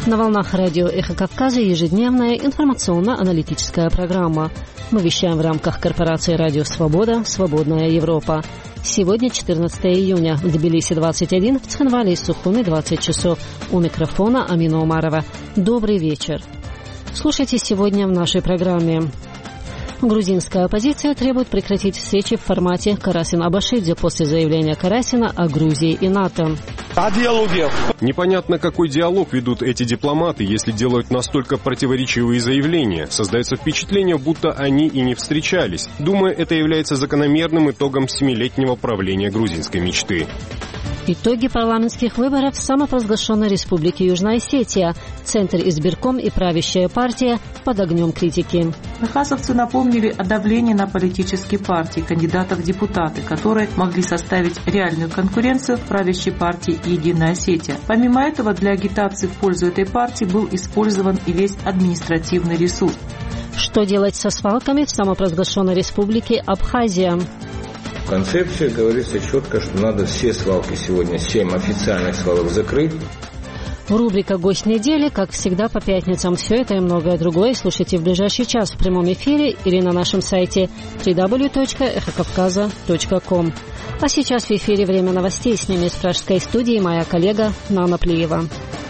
На волнах радио «Эхо Кавказа» ежедневная информационно-аналитическая программа. Мы вещаем в рамках корпорации «Радио Свобода. Свободная Европа». Сегодня 14 июня. В Тбилиси 21, в Цхинвале и Сухуми 20 часов. У микрофона Амина Умарова. Добрый вечер. Слушайте сегодня в нашей программе. Грузинская оппозиция требует прекратить встречи в формате Карасин-Абашидзе после заявления Карасина о Грузии и НАТО. Непонятно, какой диалог ведут эти дипломаты, если делают настолько противоречивые заявления. Создается впечатление, будто они и не встречались. Думаю, это является закономерным итогом 7-летнего правления грузинской мечты. Итоги парламентских выборов в самопровозглашенной республике Южная Осетия. Центр избирком и правящая партия под огнем критики. Хасовцы напомнили о давлении на политические партии, кандидатов в депутаты, которые могли составить реальную конкуренцию правящей партии «Единая Осетия». Помимо этого, для агитации в пользу этой партии был использован и весь административный ресурс. Что делать со свалками в самопровозглашенной республике Абхазия? В концепции говорится четко, что надо все свалки сегодня, 7 официальных свалок закрыть. Рубрика «Гость недели», как всегда, по пятницам. Все это и многое другое слушайте в ближайший час в прямом эфире или на нашем сайте www.ekhokavkaza.com. А сейчас в эфире время новостей. С ними из пражской студии моя коллега Нана Плиева.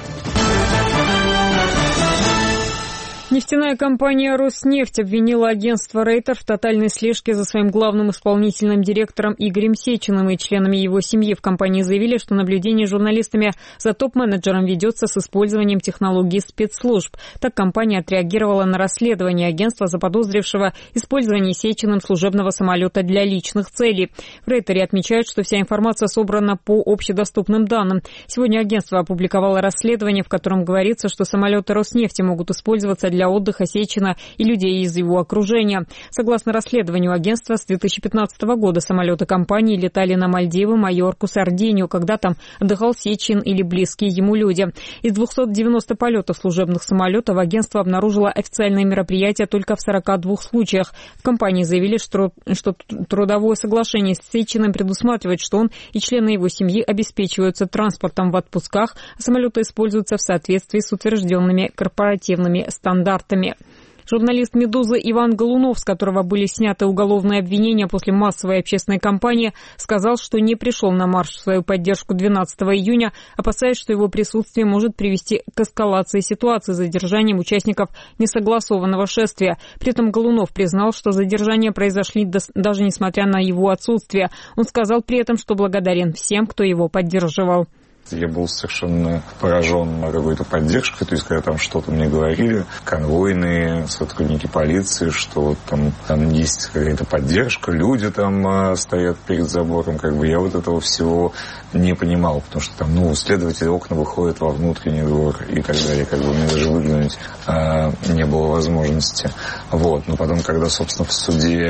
Нефтяная компания «Роснефть» обвинила агентство «Рейтер» в тотальной слежке за своим главным исполнительным директором Игорем Сечиным и членами его семьи. В компании заявили, что наблюдение журналистами за топ-менеджером ведется с использованием технологий спецслужб. Так компания отреагировала на расследование агентства, заподозрившего использование Сечиным служебного самолета для личных целей. В «Рейтере» отмечают, что вся информация собрана по общедоступным данным. Сегодня агентство опубликовало расследование, в котором говорится, что самолеты «Роснефти» могут использоваться для отдыха Сечина и людей из его окружения. Согласно расследованию агентства, с 2015 года самолеты компании летали на Мальдивы, Майорку, Сардинию, когда там отдыхал Сечин или близкие ему люди. Из 290 полетов служебных самолетов агентство обнаружило официальные мероприятия только в 42 случаях. В компании заявили, что трудовое соглашение с Сечиным предусматривает, что он и члены его семьи обеспечиваются транспортом в отпусках, а самолеты используются в соответствии с утвержденными корпоративными стандартами. Журналист «Медузы» Иван Голунов, с которого были сняты уголовные обвинения после массовой общественной кампании, сказал, что не пришел на марш в свою поддержку 12 июня, опасаясь, что его присутствие может привести к эскалации ситуации с задержанием участников несогласованного шествия. При этом Голунов признал, что задержания произошли даже несмотря на его отсутствие. Он сказал при этом, что благодарен всем, кто его поддерживал. Я был совершенно поражен какой-то поддержкой, то есть когда там что-то мне говорили, конвойные, сотрудники полиции, что там есть какая-то поддержка, люди там стоят перед забором, я вот этого всего не понимал, потому что там, следователи окна выходят во внутренний двор и так далее, у меня даже выглянуть не было возможности. Но потом, когда, собственно, в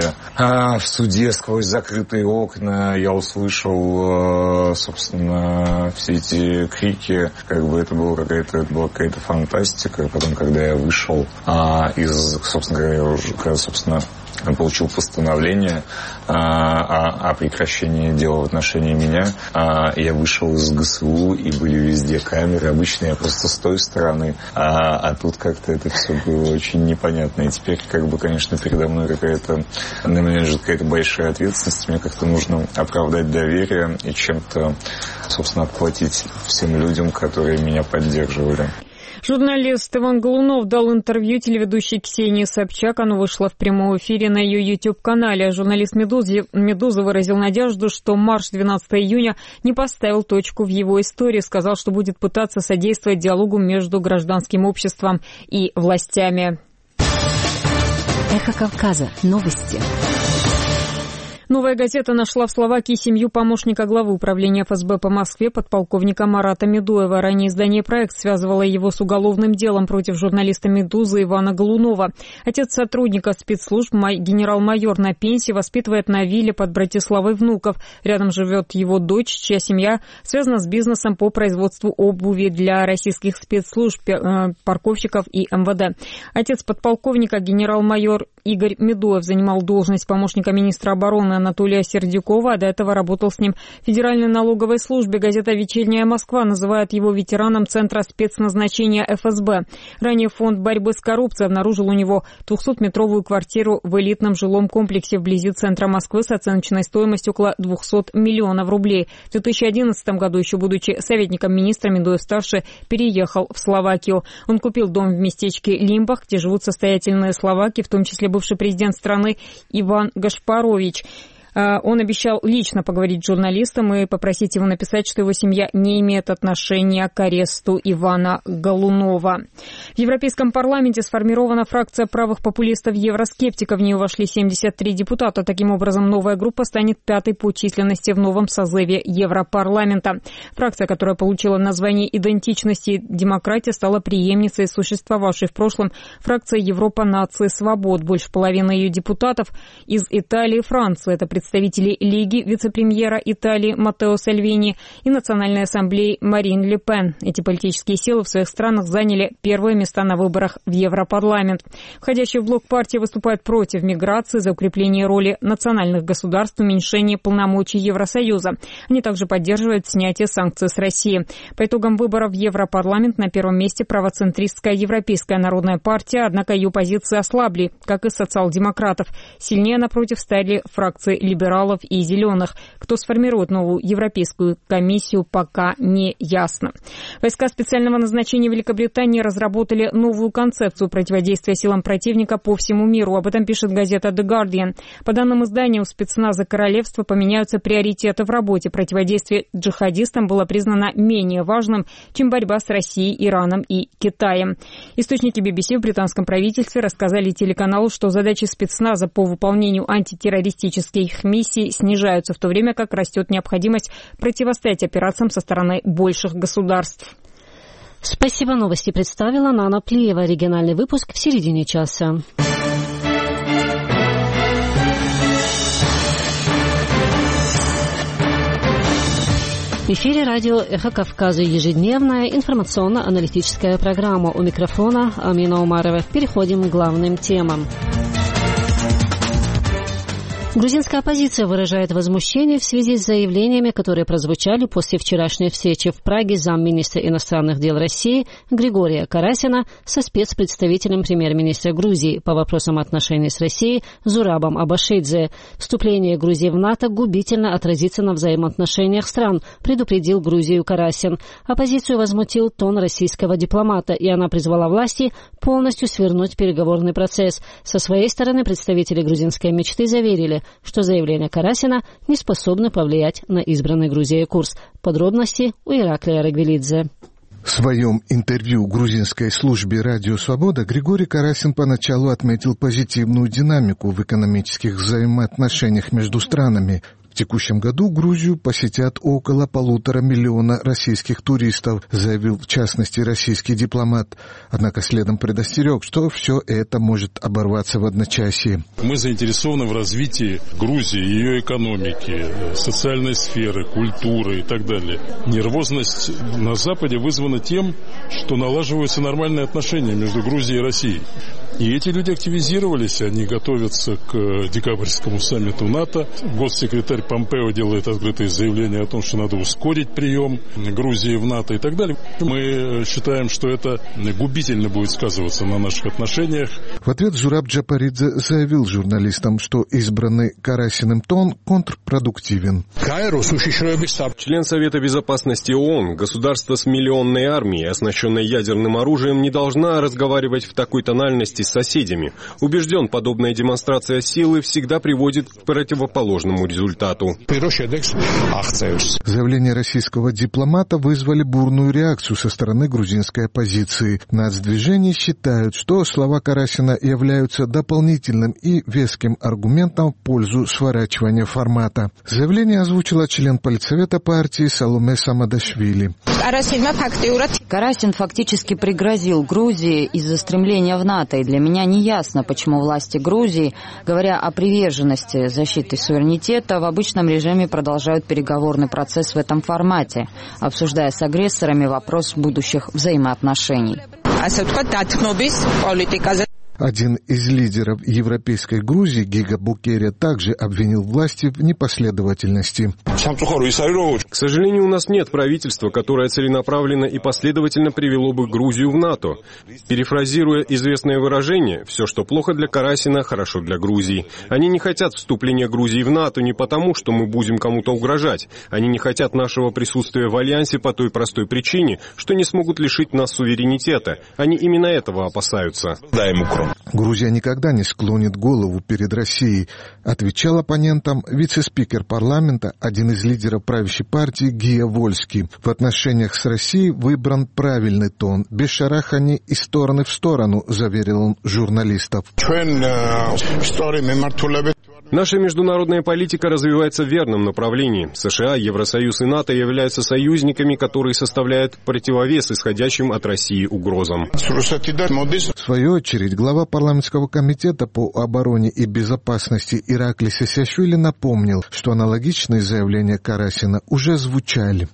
суде сквозь закрытые окна я услышал, собственно, все эти крики, это была какая-то фантастика. Потом, когда я вышел когда получил постановление о прекращении дела в отношении меня, я вышел из ГСУ, и были везде камеры. Обычно я просто с той стороны, а тут как-то это все было очень непонятно. И теперь, конечно, передо мной на меня лежит какая-то большая ответственность. Мне как-то нужно оправдать доверие и чем-то, собственно, отплатить всем людям, которые меня поддерживали. Журналист Иван Голунов дал интервью телеведущей Ксении Собчак. Оно вышло в прямом эфире на ее YouTube-канале. Журналист «Медузы» выразил надежду, что марш 12 июня не поставил точку в его истории. Сказал, что будет пытаться содействовать диалогу между гражданским обществом и властями. Эхо Кавказа. Новости. «Новая газета» нашла в Словакии семью помощника главы управления ФСБ по Москве подполковника Марата Медуева. Ранее издание «Проект» связывало его с уголовным делом против журналиста «Медузы» Ивана Голунова. Отец сотрудника спецслужб, генерал-майор на пенсии, воспитывает на вилле под Братиславой внуков. Рядом живет его дочь, чья семья связана с бизнесом по производству обуви для российских спецслужб, парковщиков и МВД. Отец подполковника, генерал-майор Игорь Медуев, занимал должность помощника министра обороны Анатолия Сердюкова, а до этого работал с ним в Федеральной налоговой службе. Газета «Вечерняя Москва» называет его ветераном Центра спецназначения ФСБ. Ранее Фонд борьбы с коррупцией обнаружил у него 200-метровую квартиру в элитном жилом комплексе вблизи центра Москвы с оценочной стоимостью около 200 миллионов рублей. В 2011 году, еще будучи советником министра, Медуев-старший переехал в Словакию. Он купил дом в местечке Лимбах, где живут состоятельные словаки, в том числе бывший президент страны Иван Гашпарович. Он обещал лично поговорить с журналистом и попросить его написать, что его семья не имеет отношения к аресту Ивана Голунова. В Европейском парламенте сформирована фракция правых популистов-евроскептиков. В нее вошли 73 депутата. Таким образом, новая группа станет пятой по численности в новом созыве Европарламента. Фракция, которая получила название «Идентичности и демократия», стала преемницей существовавшей в прошлом фракции Европа нации свобод. Больше половины ее депутатов из Италии и Франции. Это представители Лиги, вице-премьера Италии Маттео Сальвини и Национальной ассамблеи Марин Ле Пен. Эти политические силы в своих странах заняли первые места на выборах в Европарламент. Входящие в блок партии выступают против миграции, за укрепление роли национальных государств, уменьшение полномочий Евросоюза. Они также поддерживают снятие санкций с России. По итогам выборов в Европарламент на первом месте правоцентристская Европейская народная партия, однако ее позиции ослабли, как и социал-демократов. Сильнее, напротив, стали фракции либералов и зеленых. Кто сформирует новую Европейскую комиссию, пока не ясно. Войска специального назначения Великобритании разработали новую концепцию противодействия силам противника по всему миру. Об этом пишет газета The Guardian. По данным издания, у спецназа королевства поменяются приоритеты в работе. Противодействие джихадистам было признано менее важным, чем борьба с Россией, Ираном и Китаем. Источники BBC в британском правительстве рассказали телеканалу, что задачи спецназа по выполнению антитеррористических миссий снижаются, в то время как растет необходимость противостоять операциям со стороны больших государств. Спасибо. Новости представила Нана Плиева. Региональный выпуск в середине часа. В эфире радио «Эхо Кавказа» ежедневная информационно-аналитическая программа. У микрофона Амина Умарова. Переходим к главным темам. Грузинская оппозиция выражает возмущение в связи с заявлениями, которые прозвучали после вчерашней встречи в Праге замминистра иностранных дел России Григория Карасина со спецпредставителем премьер-министра Грузии по вопросам отношений с Россией Зурабом Абашидзе. Вступление Грузии в НАТО губительно отразится на взаимоотношениях стран, предупредил Грузию Карасин. Оппозицию возмутил тон российского дипломата, и она призвала власти полностью свернуть переговорный процесс. Со своей стороны представители грузинской мечты заверили, что заявления Карасина не способны повлиять на избранный Грузией курс. Подробности у Ираклия Рагвелидзе. В своем интервью грузинской службе «Радио Свобода» Григорий Карасин поначалу отметил позитивную динамику в экономических взаимоотношениях между странами. В текущем году Грузию посетят около 1,5 миллиона российских туристов, заявил в частности российский дипломат. Однако следом предостерег, что все это может оборваться в одночасье. Мы заинтересованы в развитии Грузии, ее экономики, социальной сферы, культуры и так далее. Нервозность на Западе вызвана тем, что налаживаются нормальные отношения между Грузией и Россией. И эти люди активизировались, они готовятся к декабрьскому саммиту НАТО. Госсекретарь Помпео делает открытые заявления о том, что надо ускорить прием Грузии в НАТО и так далее. Мы считаем, что это губительно будет сказываться на наших отношениях. В ответ Зураб Джапаридзе заявил журналистам, что избранный Карасиным тон контрпродуктивен. Член Совета Безопасности ООН, государство с миллионной армией, оснащенной ядерным оружием, не должна разговаривать в такой тональности с соседями. Убежден, подобная демонстрация силы всегда приводит к противоположному результату. Заявления российского дипломата вызвали бурную реакцию со стороны грузинской оппозиции. Нацдвижения считают, что слова Карасина являются дополнительным и веским аргументом в пользу сворачивания формата. Заявление озвучила член политсовета партии Саломе Самадашвили. Карасин фактически пригрозил Грузии из-за стремления в НАТО, и для меня не ясно, почему власти Грузии, говоря о приверженности защиты суверенитета, в обычном режиме продолжают переговорный процесс в этом формате, обсуждая с агрессорами вопрос будущих взаимоотношений. Один из лидеров европейской Грузии, Гига Букерия, также обвинил власти в непоследовательности. К сожалению, у нас нет правительства, которое целенаправленно и последовательно привело бы Грузию в НАТО. Перефразируя известное выражение, все, что плохо для Карасина, хорошо для Грузии. Они не хотят вступления Грузии в НАТО не потому, что мы будем кому-то угрожать. Они не хотят нашего присутствия в альянсе по той простой причине, что не смогут лишить нас суверенитета. Они именно этого опасаются. Грузия никогда не склонит голову перед Россией, отвечал оппонентам вице-спикер парламента, один из лидеров правящей партии Гия Вольский. В отношениях с Россией выбран правильный тон, без шараханий из стороны в сторону, заверил он журналистов. Наша международная политика развивается в верном направлении. США, Евросоюз и НАТО являются союзниками, которые составляют противовес исходящим от России угрозам. В свою очередь, глава парламентского комитета по обороне и безопасности Иракли Сесяшвили напомнил, что аналогичные заявления Карасина уже звучали.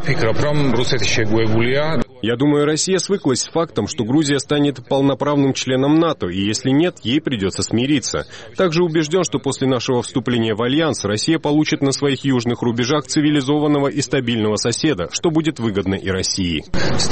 Я думаю, Россия свыклась с фактом, что Грузия станет полноправным членом НАТО, и если нет, ей придется смириться. Также убежден, что после нашего вступления в Альянс Россия получит на своих южных рубежах цивилизованного и стабильного соседа, что будет выгодно и России.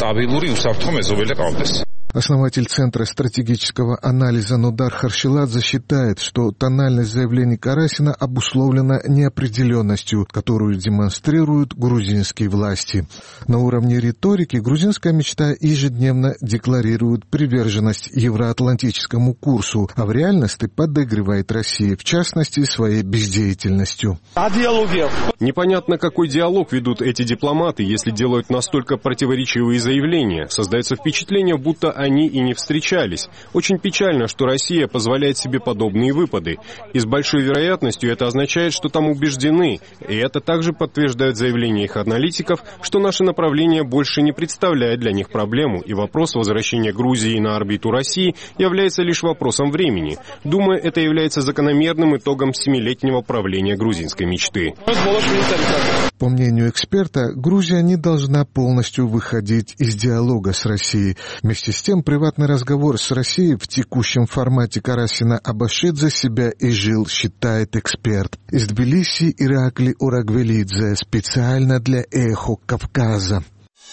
Основатель Центра стратегического анализа Нодар Харшиладзе считает, что тональность заявлений Карасина обусловлена неопределенностью, которую демонстрируют грузинские власти. На уровне риторики грузинская мечта ежедневно декларирует приверженность евроатлантическому курсу, а в реальности подыгрывает России, в частности, своей бездеятельностью. Непонятно, какой диалог ведут эти дипломаты, если делают настолько противоречивые заявления. Создается впечатление, будто они и не встречались. Очень печально, что Россия позволяет себе подобные выпады. И с большой вероятностью это означает, что там убеждены. И это также подтверждает заявление их аналитиков, что наше направление больше не представляет для них проблему, и вопрос возвращения Грузии на орбиту России является лишь вопросом времени. Думаю, это является закономерным итогом 7-летнего правления грузинской мечты. По мнению эксперта, Грузия не должна полностью выходить из диалога с Россией. Вместе с тем, приватный разговор с Россией в текущем формате Карасина обошит за себя и жил, считает эксперт. Из Тбилиси Иракли Урагвелидзе, специально для «Эхо Кавказа».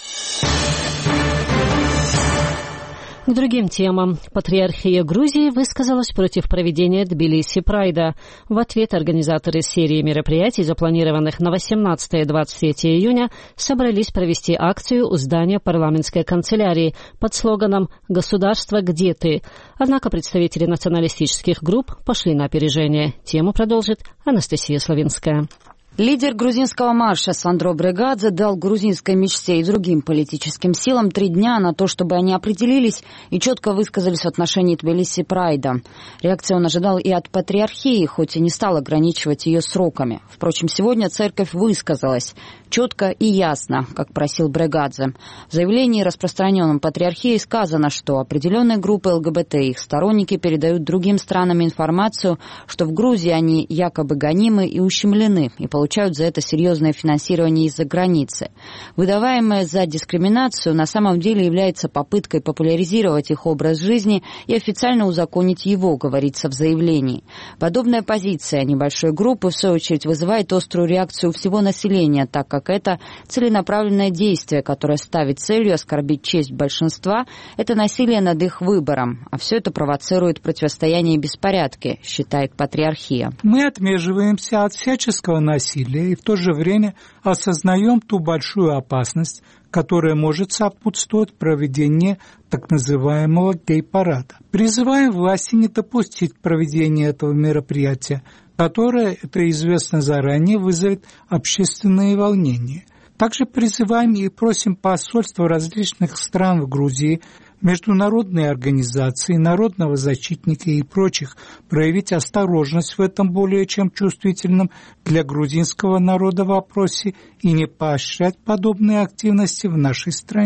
К другим темам. Патриархия Грузии высказалась против проведения Тбилиси Прайда. В ответ организаторы серии мероприятий, запланированных на 18 и 23 июня, собрались провести акцию у здания парламентской канцелярии под слоганом «Государство, где ты?». Однако представители националистических групп пошли на опережение. Тему продолжит Анастасия Славинская. Лидер грузинского марша Сандро Брегадзе дал грузинской мечте и другим политическим силам 3 дня на то, чтобы они определились и четко высказались в отношении Тбилиси Прайда. Реакцию он ожидал и от патриархии, хоть и не стал ограничивать ее сроками. Впрочем, сегодня церковь высказалась четко и ясно, как просил Брегадзе. В заявлении, распространенном патриархией, сказано, что определенные группы ЛГБТ и их сторонники передают другим странам информацию, что в Грузии они якобы гонимы и ущемлены, и получают за это серьезное финансирование из-за границы. Выдаваемое за дискриминацию на самом деле является попыткой популяризировать их образ жизни и официально узаконить его, говорится в заявлении. Подобная позиция небольшой группы, в свою очередь, вызывает острую реакцию всего населения, так как это целенаправленное действие, которое ставит целью оскорбить честь большинства, это насилие над их выбором, а все это провоцирует противостояние и беспорядки, считает патриархия. Мы отмеживаемся от всяческого насилия и в то же время осознаем ту большую опасность, которая может сопутствовать проведению так называемого гей-парада. Призываем власти не допустить проведения этого мероприятия, которое, это известно заранее, вызовет общественные волнения. Также призываем и просим посольства различных стран в Грузии, международные организации, народного защитника и прочих проявить осторожность в этом более чем чувствительном для грузинского народа вопросе и не поощрять подобные активности в нашей стране.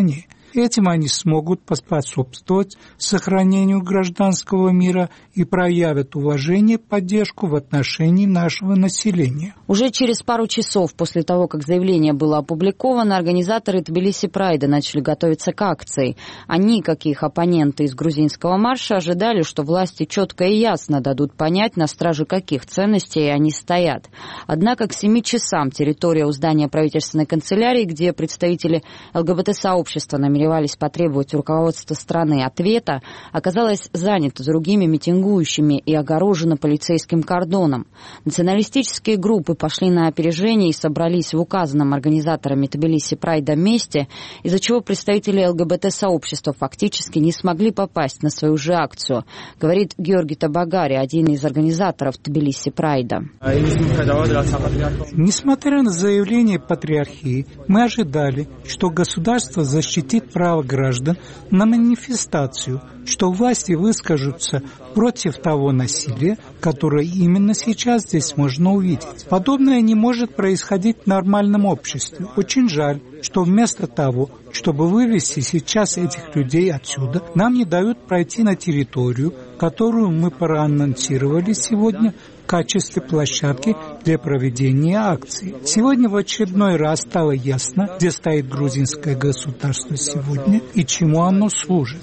Этим они смогут поспособствовать сохранению гражданского мира и проявят уважение и поддержку в отношении нашего населения. Уже через пару часов после того, как заявление было опубликовано, организаторы Тбилиси Прайда начали готовиться к акции. Они, как и их оппоненты из грузинского марша, ожидали, что власти четко и ясно дадут понять, на страже каких ценностей они стоят. Однако к 7 часам территория у здания правительственной канцелярии, где представители ЛГБТ-сообщества намеревались потребовать у руководства страны ответа, оказалась занята другими митингующими и огорожена полицейским кордоном. Националистические группы пошли на опережение и собрались в указанном организаторами Тбилиси Прайда месте, из-за чего представители ЛГБТ-сообщества фактически не смогли попасть на свою же акцию, говорит Георгий Табагари, один из организаторов Тбилиси Прайда. Несмотря на заявление патриархии, мы ожидали, что государство защитит право граждан на манифестацию, что власти выскажутся против того насилия, которое именно сейчас здесь можно увидеть. Подобное не может происходить в нормальном обществе. Очень жаль, что вместо того, чтобы вывести сейчас этих людей отсюда, нам не дают пройти на территорию, которую мы проанонсировали сегодня в качестве площадки для проведения акции. Сегодня в очередной раз стало ясно, где стоит грузинское государство сегодня и чему оно служит.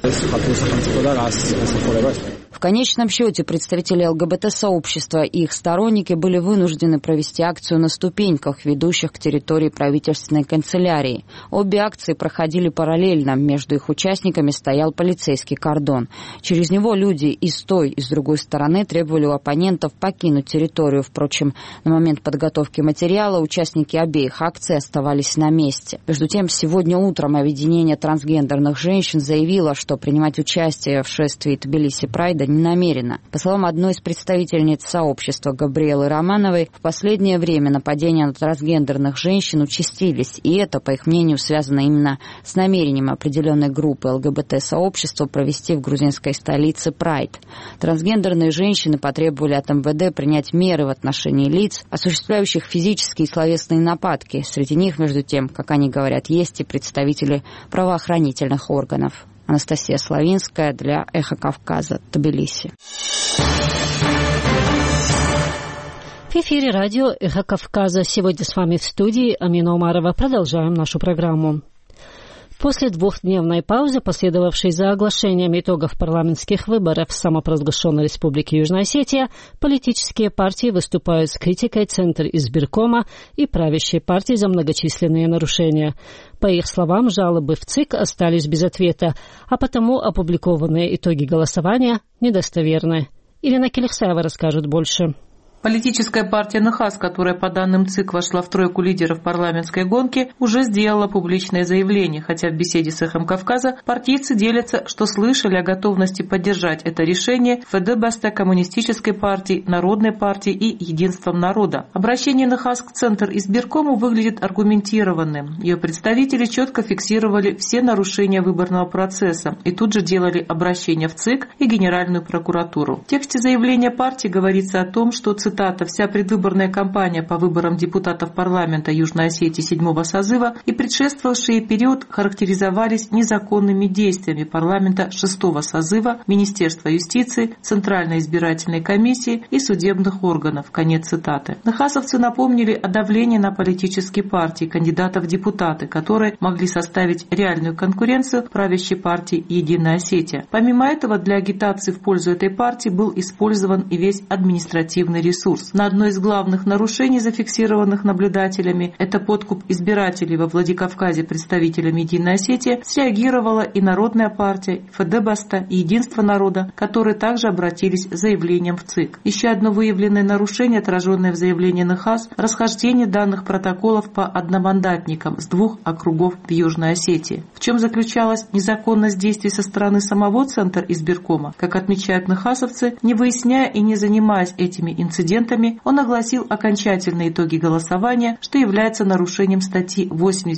В конечном счете представители ЛГБТ-сообщества и их сторонники были вынуждены провести акцию на ступеньках, ведущих к территории правительственной канцелярии. Обе акции проходили параллельно, между их участниками стоял полицейский кордон. Через него люди и с той, и с другой стороны требовали у оппонентов покинуть территорию. Впрочем, на момент подготовки материала участники обеих акций оставались на месте. Между тем, сегодня утром объединение трансгендерных женщин заявило, что принимать участие в шествии Тбилиси Прайда не намерена. По словам одной из представительниц сообщества Габриэлы Романовой, в последнее время нападения на трансгендерных женщин участились, и это, по их мнению, связано именно с намерением определенной группы ЛГБТ-сообщества провести в грузинской столице Прайд. Трансгендерные женщины потребовали от МВД принять меры в отношении лиц, осуществляющих физические и словесные нападки. Среди них, между тем, как они говорят, есть и представители правоохранительных органов. Анастасия Славинская для «Эхо Кавказа», Тбилиси. В эфире радио «Эхо Кавказа». Сегодня с вами в студии Амина Умарова. Продолжаем нашу программу. После двухдневной паузы, последовавшей за оглашением итогов парламентских выборов в самопровозглашенной Республике Южная Осетия, политические партии выступают с критикой Центра избиркома и правящей партии за многочисленные нарушения. По их словам, жалобы в ЦИК остались без ответа, а потому опубликованные итоги голосования недостоверны. Ирина Келехсаева расскажет больше. Политическая партия НХАС, которая по данным ЦИК вошла в тройку лидеров парламентской гонки, уже сделала публичное заявление, хотя в беседе с «Эхом Кавказа» партийцы делятся, что слышали о готовности поддержать это решение ФДБСТ, Коммунистической партии, Народной партии и Единством народа. Обращение НХАС к Центр избиркому выглядит аргументированным. Ее представители четко фиксировали все нарушения выборного процесса и тут же делали обращение в ЦИК и Генеральную прокуратуру. В тексте заявления партии говорится о том, что, цитата, «вся предвыборная кампания по выборам депутатов парламента Южной Осетии 7-го созыва и предшествовавший период характеризовались незаконными действиями парламента 6-го созыва, Министерства юстиции, Центральной избирательной комиссии и судебных органов». Конец цитаты. НХАСовцы напомнили о давлении на политические партии кандидатов в депутаты, которые могли составить реальную конкуренцию правящей партии «Единая Осетия». Помимо этого, для агитации в пользу этой партии был использован и весь административный ресурс. На одно из главных нарушений, зафиксированных наблюдателями, это подкуп избирателей во Владикавказе представителями Единой Осетии, среагировала и Народная партия, ФДБСТ и Единство народа, которые также обратились с заявлением в ЦИК. Еще одно выявленное нарушение, отраженное в заявлении НХАС, расхождение данных протоколов по одномандатникам с 2 округов в Южной Осетии. В чем заключалась незаконность действий со стороны самого Центра избиркома? Как отмечают НХАСовцы, не выясняя и не занимаясь этими инцидентами, инцидентами, он огласил окончательные итоги голосования, что является нарушением статьи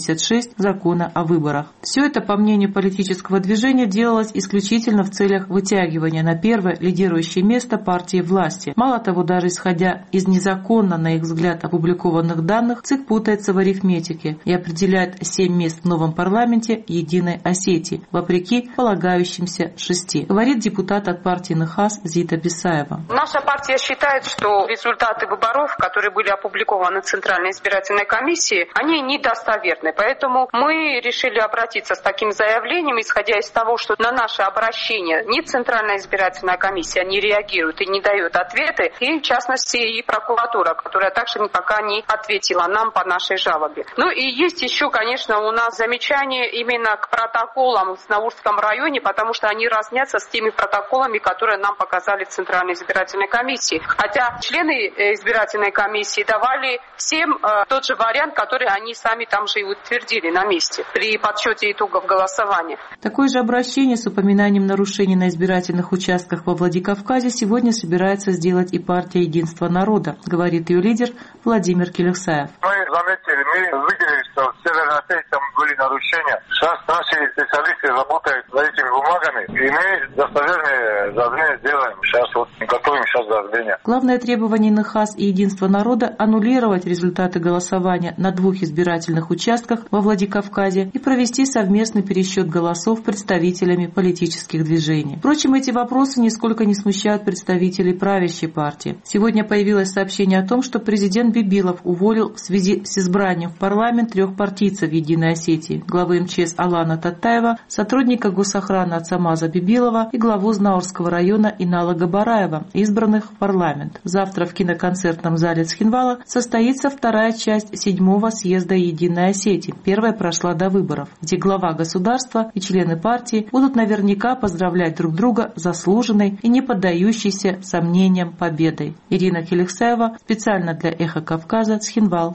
86 Закона о выборах. Все это, по мнению политического движения, делалось исключительно в целях вытягивания на первое лидирующее место партии власти. Мало того, даже исходя из незаконно, на их взгляд, опубликованных данных, ЦИК путается в арифметике и определяет 7 мест в новом парламенте Единой Осетии, вопреки полагающимся 6, говорит депутат от партии НХАС Зита Бесаева. Наша партия считает, что результаты выборов, которые были опубликованы в Центральной избирательной комиссии, они недостоверны. Поэтому мы решили обратиться с таким заявлением, исходя из того, что на наше обращение ни Центральная избирательная комиссия не реагирует и не дает ответы, и в частности и прокуратура, которая также пока не ответила нам по нашей жалобе. Ну и есть еще, конечно, у нас замечания именно к протоколам в Наурском районе, потому что они разнятся с теми протоколами, которые нам показали в Центральной избирательной комиссии. Хотя члены избирательной комиссии давали всем тот же вариант, который они сами там же и утвердили на месте при подсчете итогов голосования. Такое же обращение с упоминанием нарушений на избирательных участках во Владикавказе сегодня собирается сделать и партия «Единство народа», говорит ее лидер Владимир Келексаев. Мы заметили, мы выделили, что в Северной Осетии там были нарушения. Сейчас наши специалисты работают над этими бумагами, и мы достоверные заявления делаем. Сейчас вот готовим заявление. Главное требование НХАС и «Единства народа» – аннулировать результаты голосования на 2 избирательных участках во Владикавказе и провести совместный пересчет голосов представителями политических движений. Впрочем, эти вопросы нисколько не смущают представителей правящей партии. Сегодня появилось сообщение о том, что президент Бибилов уволил в связи с избранием в парламент 3 партийцев Единой Осетии: главы МЧС Алана Таттаева, сотрудника госохраны Ацамаза Бибилова и главу Знаурского района Инала Габараева, избранных в парламент. Завтра в киноконцертном зале Цхинвала состоится 2-я часть 7-го съезда Единой Осетии. Первая прошла до выборов, где глава государства и члены партии будут наверняка поздравлять друг друга заслуженной и не поддающейся сомнениям победой. Ирина Келексаева специально для «Эхо Кавказа», Цхинвал.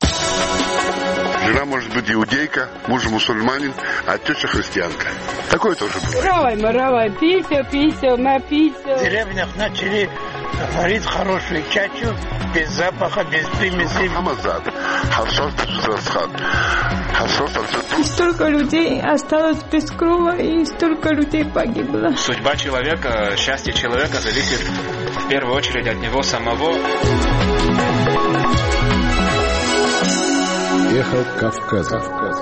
Жена может быть иудейка, муж мусульманин, а теща христианка. Такое тоже бывает. Маравай, писю, написю. В деревнях начали варить хорошую чачу, без запаха, без примесей. И столько людей осталось без крова, и столько людей погибло. Судьба человека, счастье человека зависит в первую очередь от него самого. Эхо Кавказа.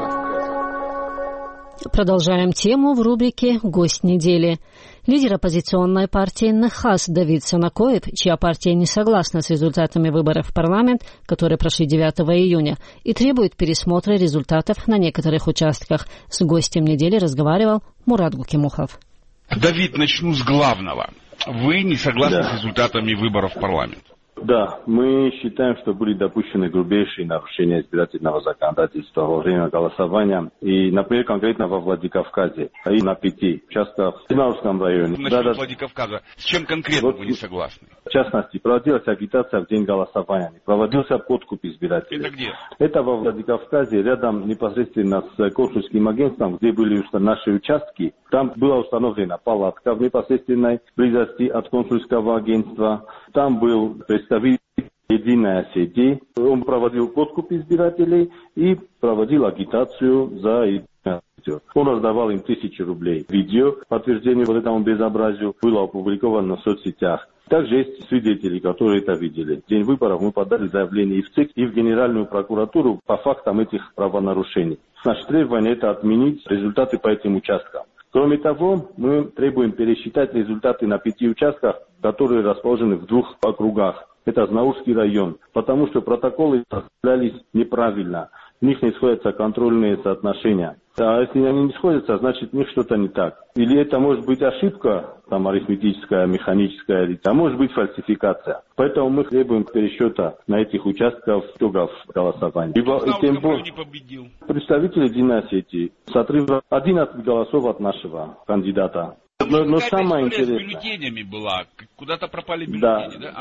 Продолжаем тему в рубрике «Гость недели». Лидер оппозиционной партии НХАС Давид Санакоев, чья партия не согласна с результатами выборов в парламент, которые прошли 9 июня, и требует пересмотра результатов на некоторых участках, с гостем недели разговаривал Мурат Гукимухов. Давид, начну с главного. Вы не согласны с результатами выборов в парламент? Да, мы считаем, что были допущены грубейшие нарушения избирательного законодательства во время голосования. И, например, конкретно во Владикавказе и на 5 участках в Наурском районе. Насчет Владикавказа. С чем конкретно вы не согласны? В частности, проводилась агитация в день голосования. Проводился подкуп избирателей. Это где? Это во Владикавказе, рядом непосредственно с консульским агентством, где были наши участки. Там была установлена палатка в непосредственной близости от консульского агентства. Там был представитель Единой Осетии. Он проводил подкуп избирателей и проводил агитацию за Единую Осетию. Он раздавал им 1000 рублей. Видео подтверждение вот этому безобразию было опубликовано в соцсетях. Также есть свидетели, которые это видели. В день выборов мы подали заявление и в ЦИК, и в Генеральную прокуратуру по фактам этих правонарушений. Наше требование – это отменить результаты по этим участкам. Кроме того, мы требуем пересчитать результаты на 5 участках, которые расположены в 2 округах. Это Знаурский район, потому что протоколы составлялись неправильно. В них не сходятся контрольные соотношения. А если они не сходятся, значит в них что-то не так. Или это может быть ошибка, там арифметическая, механическая, а может быть фальсификация. Поэтому мы требуем пересчета на этих участках итогов голосования. Не победил. Представители Единой Осетии с отрывом 11 голосов от нашего кандидата. Но самое интересное... с бюллетенями была. Куда-то пропали бюллетени, да?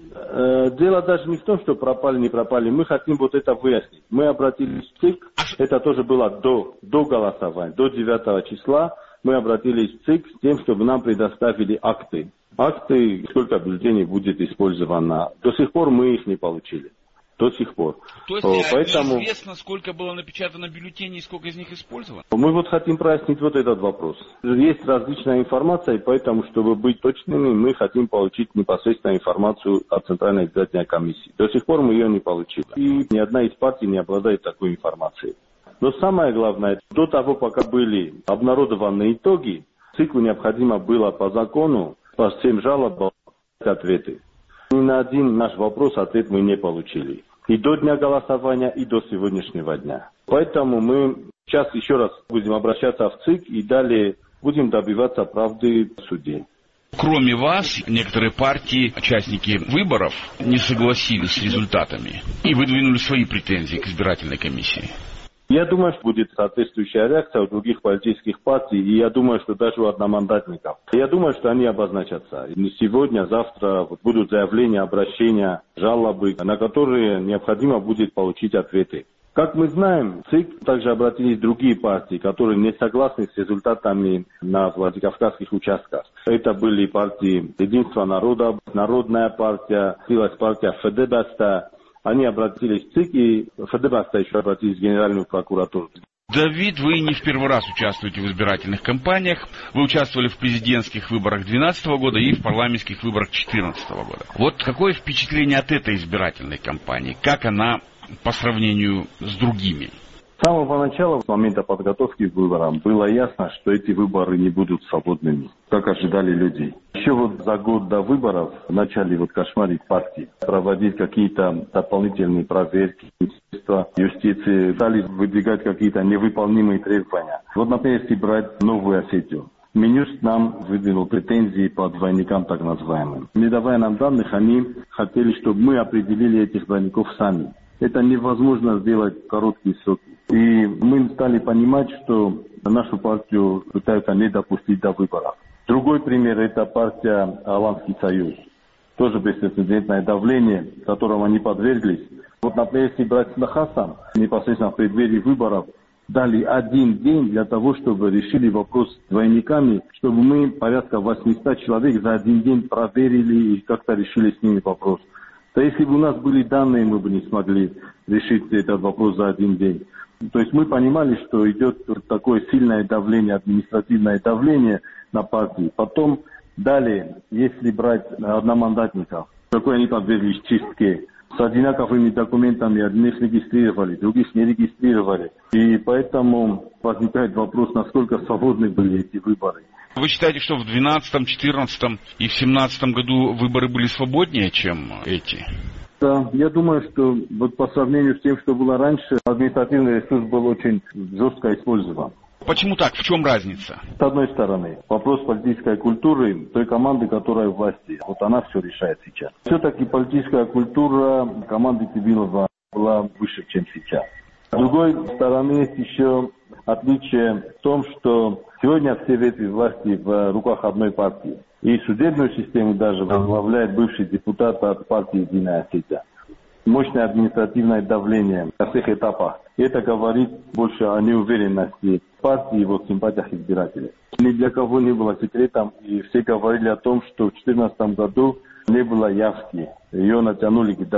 Ага. Дело даже не в том, что пропали, не пропали. Мы хотим вот это выяснить. Мы обратились в ЦИК. Это тоже было до голосования. До 9 числа мы обратились в ЦИК с тем, чтобы нам предоставили акты. акты, сколько бюллетеней будет использовано. До сих пор мы их не получили. До сих пор. То есть поэтому неизвестно, сколько было напечатано бюллетеней и сколько из них использовано? Мы вот хотим прояснить вот этот вопрос. Есть различная информация, и поэтому, чтобы быть точными, мы хотим получить непосредственно информацию от Центральной избирательной комиссии. До сих пор мы ее не получили. И ни одна из партий не обладает такой информацией. Но самое главное, до того, пока были обнародованы итоги, ЦИКу необходимо было по закону, по всем жалобам, ответы. Ни на один наш вопрос ответ мы не получили. И до дня голосования, и до сегодняшнего дня. Поэтому мы сейчас еще раз будем обращаться в ЦИК и далее будем добиваться правды в суде. Кроме вас, некоторые партии, участники выборов, не согласились с результатами и выдвинули свои претензии к избирательной комиссии. Я думаю, что будет соответствующая реакция у других политических партий, и я думаю, что даже у одномандатников. Я думаю, что они обозначатся. Не сегодня, завтра будут заявления, обращения, жалобы, на которые необходимо будет получить ответы. Как мы знаем, в ЦИК также обратились другие партии, которые не согласны с результатами на Владикавказских участках. Это были партии Единства народа, Народная партия, партия ФДБСТА. Они обратились в ЦИК, и ФДБСТА еще обратились в Генеральную прокуратуру. Давид, вы не в первый раз участвуете в избирательных кампаниях. Вы участвовали в президентских выборах 2012 года и в парламентских выборах 2014 года. Вот какое впечатление от этой избирательной кампании? Как она по сравнению с другими? С самого начала, с момента подготовки к выборам, было ясно, что эти выборы не будут свободными, как ожидали люди. Еще вот за год до выборов начали кошмарить партии, проводить какие-то дополнительные проверки, юстиции, стали выдвигать какие-то невыполнимые требования. Вот, например, если брать Новую Осетию. Минюст нам выдвинул претензии по двойникам так называемым. Не давая нам данных, они хотели, чтобы мы определили этих двойников сами. Это невозможно сделать в короткие сроки. И мы стали понимать, что нашу партию пытаются не допустить до выборов. Другой пример – это партия Аланский союз. Тоже беспрецедентное давление, которому они подверглись. Вот, например, если брать Нахасан, непосредственно в преддверии выборов, дали один день для того, чтобы решили вопрос с двойниками, чтобы мы порядка 800 человек за один день проверили и как-то решили с ними вопрос. То если бы у нас были данные, мы бы не смогли решить этот вопрос за один день. То есть мы понимали, что идет такое сильное давление, административное давление на партии. Потом далее, если брать одномандатников, какой они подверглись чистке, с одинаковыми документами одних регистрировали, других не регистрировали. И поэтому возникает вопрос, насколько свободны были эти выборы. Вы считаете, что в 2012, 2014 и в 2017 году выборы были свободнее, чем эти? Да, я думаю, что вот по сравнению с тем, что было раньше, административный ресурс был очень жестко использован. Почему так? В чем разница? С одной стороны, вопрос политической культуры той команды, которая в власти. Вот она все решает сейчас. Все-таки политическая культура команды Кибилова была выше, чем сейчас. С другой стороны, есть еще отличие в том, что сегодня все ветви власти в руках одной партии. И судебную систему даже возглавляет бывший депутат от партии «Единая Осетия». Мощное административное давление на всех этапах. И это говорит больше о неуверенности партии и в симпатиях избирателей. Ни для кого не было секретом, и все говорили о том, что в 2014 году не было явки. Ее натянули до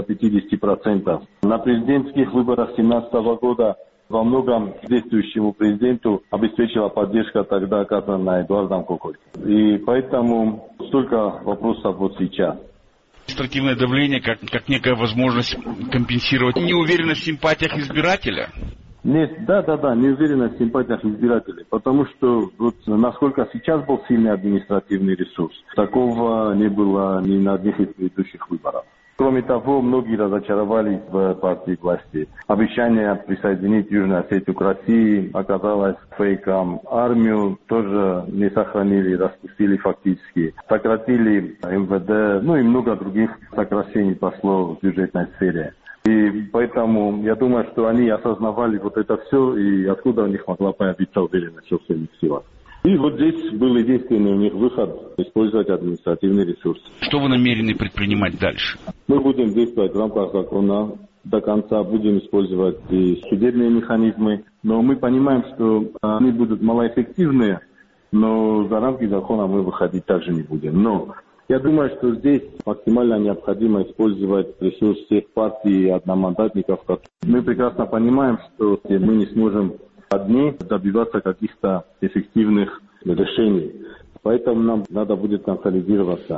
50%. На президентских выборах 2017 года во многом действующему президенту обеспечила поддержка тогда оказанная Эдуардом Кокой. И поэтому столько вопросов вот сейчас. Административное давление как некая возможность компенсировать неуверенность в симпатиях избирателя? Нет, да, неуверенность в симпатиях избирателей. Потому что вот насколько сейчас был сильный административный ресурс, такого не было ни на одних из предыдущих выборов. Кроме того, многие разочаровались в партии власти. Обещание присоединить Южную Осетию к России оказалось фейком. Армию тоже не сохранили, распустили фактически. Сократили МВД, и много других сокращений пошло в бюджетной сфере. И поэтому я думаю, что они осознавали вот это все, и откуда у них могла появиться уверенность в собственных силах. И вот здесь был единственный у них выход – использовать административный ресурс. Что вы намерены предпринимать дальше? Мы будем действовать в рамках закона до конца, будем использовать и судебные механизмы, но мы понимаем, что они будут малоэффективные, но за рамки закона мы выходить также не будем. Но Я думаю, что здесь максимально необходимо использовать ресурс всех партий и одномандатников. Мы прекрасно понимаем, что мы не сможем одни добиваться каких-то эффективных решений. Поэтому нам надо будет консолидироваться.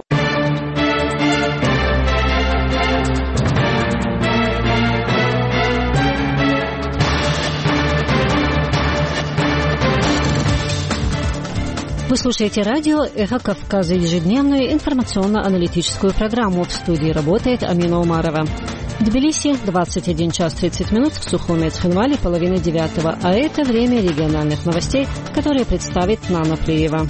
Вы слушаете радио «Эхо Кавказа», ежедневную информационно-аналитическую программу. В студии работает Амина Умарова. В Тбилиси 21 час 30 минут, в Сухуме и Цхинвале 8:30, а это время региональных новостей, которые представит Нана Плиева.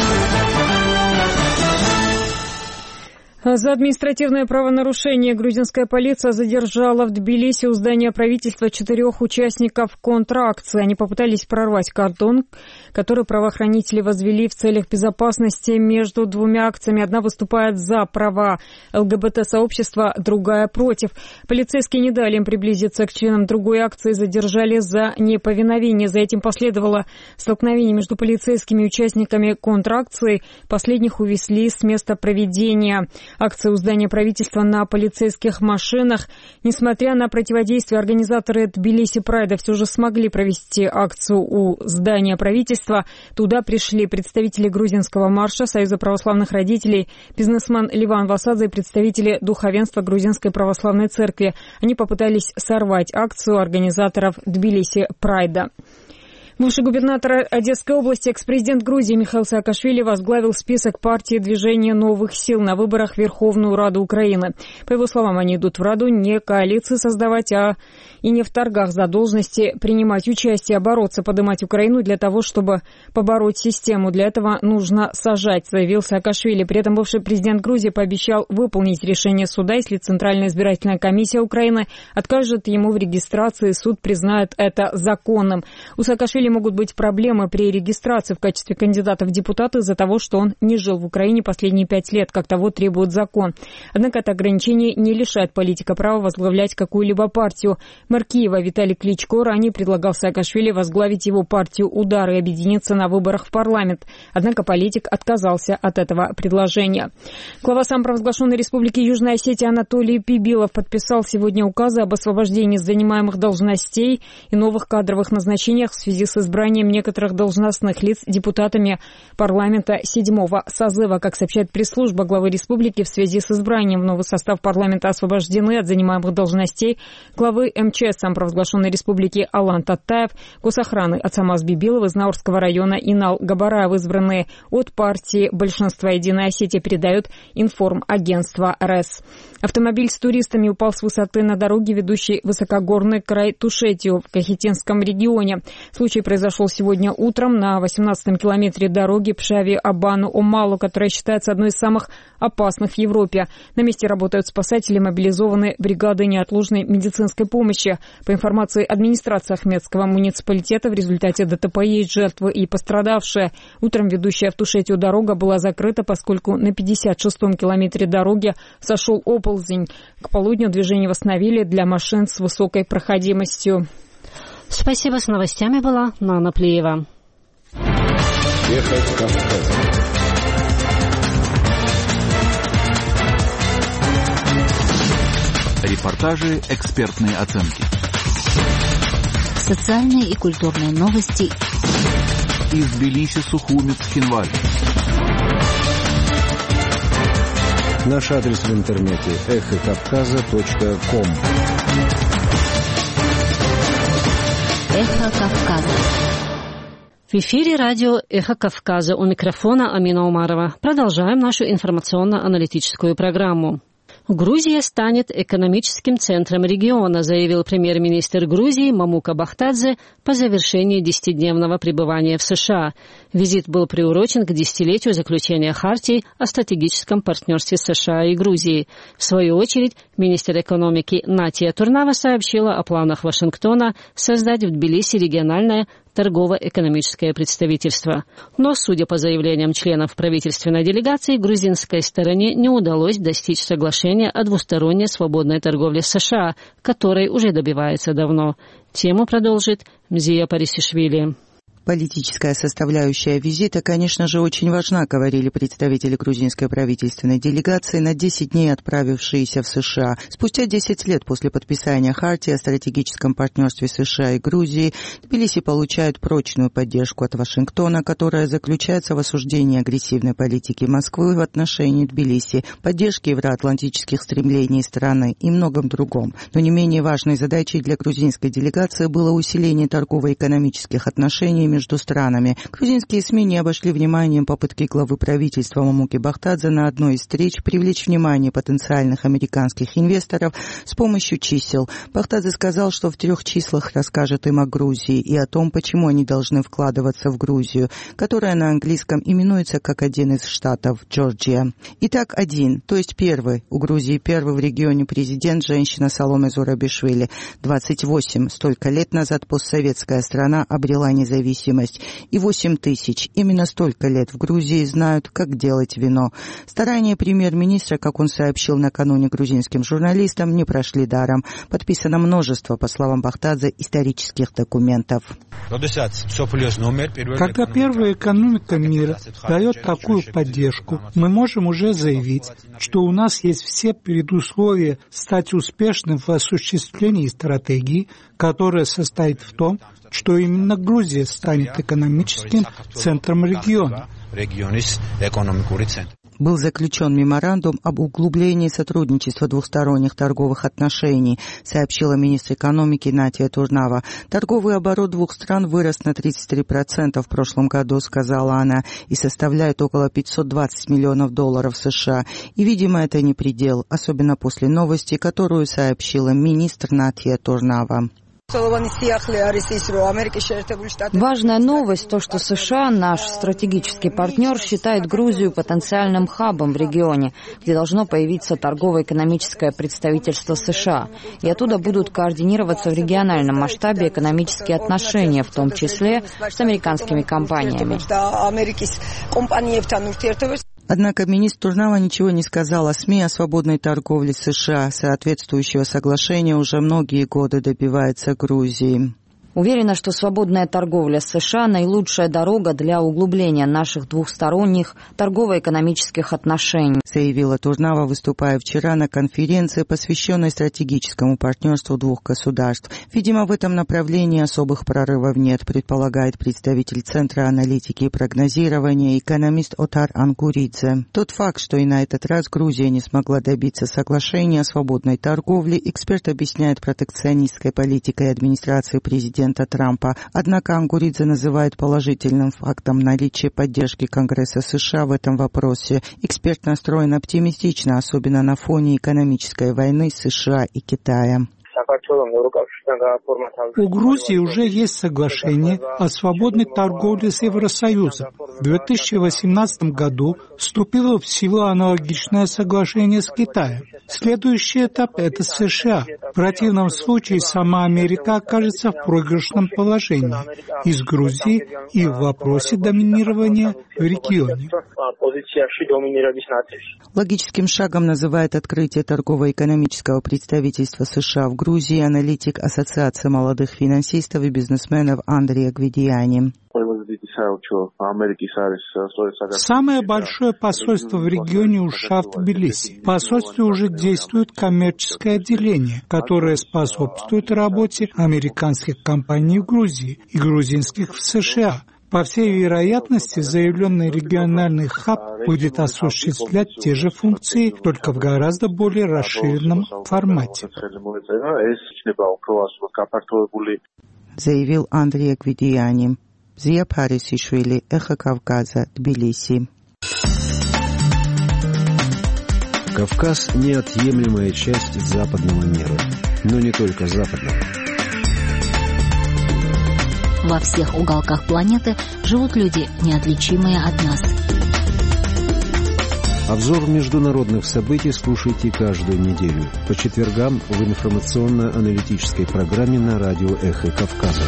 За административное правонарушение грузинская полиция задержала в Тбилиси у здания правительства 4 участников контракции. Они попытались прорвать кордон, который правоохранители возвели в целях безопасности между двумя акциями. Одна выступает за права ЛГБТ-сообщества, другая против. Полицейские не дали им приблизиться к членам другой акции и задержали за неповиновение. За этим последовало столкновение между полицейскими и участниками контракции. Последних увезли с места проведения акции у здания правительства на полицейских машинах. Несмотря на противодействие, организаторы Тбилиси Прайда все же смогли провести акцию у здания правительства. Туда пришли представители грузинского марша, Союза православных родителей, бизнесмен Ливан Васадзе и представители духовенства Грузинской православной церкви. Они попытались сорвать акцию организаторов Тбилиси Прайда. Бывший губернатор Одесской области, экс-президент Грузии Михаил Саакашвили возглавил список партии «Движение новых сил» на выборах в Верховную Раду Украины. По его словам, они идут в Раду не коалиции создавать, и не в торгах за должности принимать участие, а бороться, поднимать Украину для того, чтобы побороть систему. Для этого нужно сажать, заявил Саакашвили. При этом бывший президент Грузии пообещал выполнить решение суда, если Центральная избирательная комиссия Украины откажет ему в регистрации, суд признает это законным. У Саакашвили могут быть проблемы при регистрации в качестве кандидата в депутаты из-за того, что он не жил в Украине последние 5 лет, как того требует закон. Однако это ограничение не лишает политика права возглавлять какую-либо партию. Мэр Киева Виталий Кличко ранее предлагал Саакашвили возглавить его партию «Удар» и объединиться на выборах в парламент. Однако политик отказался от этого предложения. Глава самопровозглашенной республики Южная Осетия Анатолий Пибилов подписал сегодня указы об освобождении занимаемых должностей и новых кадровых назначениях в связи с избранием некоторых должностных лиц депутатами парламента 7-го созыва. Как сообщает пресс-служба главы республики, в связи с избранием в новый состав парламента освобождены от занимаемых должностей главы МЧС самопровозглашенной республики Алан Таттаев, госохраны Ацамаз Бибилов из Наурского района и Нал Габараев, избранные от партии большинства «Единая Осетия», передает информагентство РЭС. Автомобиль с туристами упал с высоты на дороге, ведущей в высокогорный край Тушетию в Кахетинском регионе. Случай произошел сегодня утром на 18-м километре дороги Пшави-Абану-Омалу, которая считается одной из самых опасных в Европе. На месте работают спасатели, мобилизованы бригады неотложной медицинской помощи. По информации администрации Ахмедского муниципалитета, в результате ДТП есть жертвы и пострадавшие. Утром ведущая в Тушетию дорога была закрыта, поскольку на 56-м километре дороги сошел оползень. К полудню движение восстановили для машин с высокой проходимостью. Спасибо. С новостями была Нана Плиева. Репортажи, экспертные оценки. Социальные и культурные новости. Из Тбилиси, Сухуми, Цхинвале. Наш адрес в интернете эхокавказа.ком. Эхо Кавказа. В эфире радио «Эхо Кавказа». У микрофона Амина Умарова. Продолжаем нашу информационно-аналитическую программу. Грузия станет экономическим центром региона, заявил премьер-министр Грузии Мамука Бахтадзе по завершении 10-дневного пребывания в США. Визит был приурочен к 10-летию заключения Хартии о стратегическом партнерстве США и Грузии. В свою очередь, министр экономики Натия Турнава сообщила о планах Вашингтона создать в Тбилиси региональное торгово-экономическое представительство. Но, судя по заявлениям членов правительственной делегации, грузинской стороне не удалось достичь соглашения о двусторонней свободной торговле с США, которой уже добивается давно. Тему продолжит Мзия Парисишвили. Политическая составляющая визита, конечно же, очень важна, говорили представители грузинской правительственной делегации, на 10 дней отправившиеся в США. Спустя 10 лет после подписания Хартии о стратегическом партнерстве США и Грузии, Тбилиси получает прочную поддержку от Вашингтона, которая заключается в осуждении агрессивной политики Москвы в отношении Тбилиси, поддержке евроатлантических стремлений страны и многом другом. Но не менее важной задачей для грузинской делегации было усиление торгово-экономических отношений между странами. Грузинские СМИ не обошли вниманием попытки главы правительства Мамуки Бахтадзе на одной из встреч привлечь внимание потенциальных американских инвесторов с помощью чисел. Бахтадзе сказал, что в 3 числах расскажет им о Грузии и о том, почему они должны вкладываться в Грузию, которая на английском именуется как один из штатов Джорджия. Итак, один, то есть первый. У Грузии первый в регионе президент, женщина Саломе Зурабишвили. 28, столько лет назад постсоветская страна обрела независимость. И 8 тысяч, именно столько лет в Грузии знают, как делать вино. Старания премьер-министра, как он сообщил накануне грузинским журналистам, не прошли даром. Подписано множество, по словам Бахтадзе, исторических документов. Когда первая экономика мира дает такую поддержку, мы можем уже заявить, что у нас есть все предусловия стать успешным в осуществлении стратегии, которая состоит в том, что именно Грузия станет экономическим центром региона. Был заключен меморандум об углублении сотрудничества двусторонних торговых отношений, сообщила министр экономики Натия Турнава. Торговый оборот двух стран вырос на 33% в прошлом году, сказала она, и составляет около $520 миллионов США. И, видимо, это не предел, особенно после новости, которую сообщила министр Натия Турнава. Важная новость, то, что США, наш стратегический партнер, считает Грузию потенциальным хабом в регионе, где должно появиться торгово-экономическое представительство США. И оттуда будут координироваться в региональном масштабе экономические отношения, в том числе с американскими компаниями. Однако министр Турнава ничего не сказал о СМИ о свободной торговле с США. Соответствующего соглашения уже многие годы добивается Грузии. Уверена, что свободная торговля с США – наилучшая дорога для углубления наших двухсторонних торгово-экономических отношений, заявила Турнава, выступая вчера на конференции, посвященной стратегическому партнерству двух государств. Видимо, в этом направлении особых прорывов нет, предполагает представитель Центра аналитики и прогнозирования, экономист Отар Ангуридзе. Тот факт, что и на этот раз Грузия не смогла добиться соглашения о свободной торговле, эксперт объясняет протекционистской политикой администрации президента Трампа. Однако Ангуридзе называет положительным фактом наличие поддержки Конгресса США в этом вопросе. Эксперт настроен оптимистично, особенно на фоне экономической войны США и Китая. У Грузии уже есть соглашение о свободной торговле с Евросоюзом. В 2018 году вступило в силу аналогичное соглашение с Китаем. Следующий этап – это США. В противном случае сама Америка окажется в проигрышном положении и с Грузией, и в вопросе доминирования в регионе. Логическим шагом называет открытие торгово-экономического представительства США в Грузии аналитик Ассоциации молодых финансистов и бизнесменов Андрей Гвидиани. Самое большое посольство в регионе у США в Тбилиси. В посольстве уже действует коммерческое отделение, которое способствует работе американских компаний в Грузии и грузинских в США. По всей вероятности, заявленный региональный хаб будет осуществлять те же функции, только в гораздо более расширенном формате. Заявил Андрей Гвидиани. Зия Парисишвили, Эхо Кавказа, Тбилиси. Кавказ – неотъемлемая часть западного мира, но не только западного. Во всех уголках планеты живут люди, неотличимые от нас. Обзор международных событий слушайте каждую неделю по четвергам в информационно-аналитической программе на радио «Эхо Кавказа».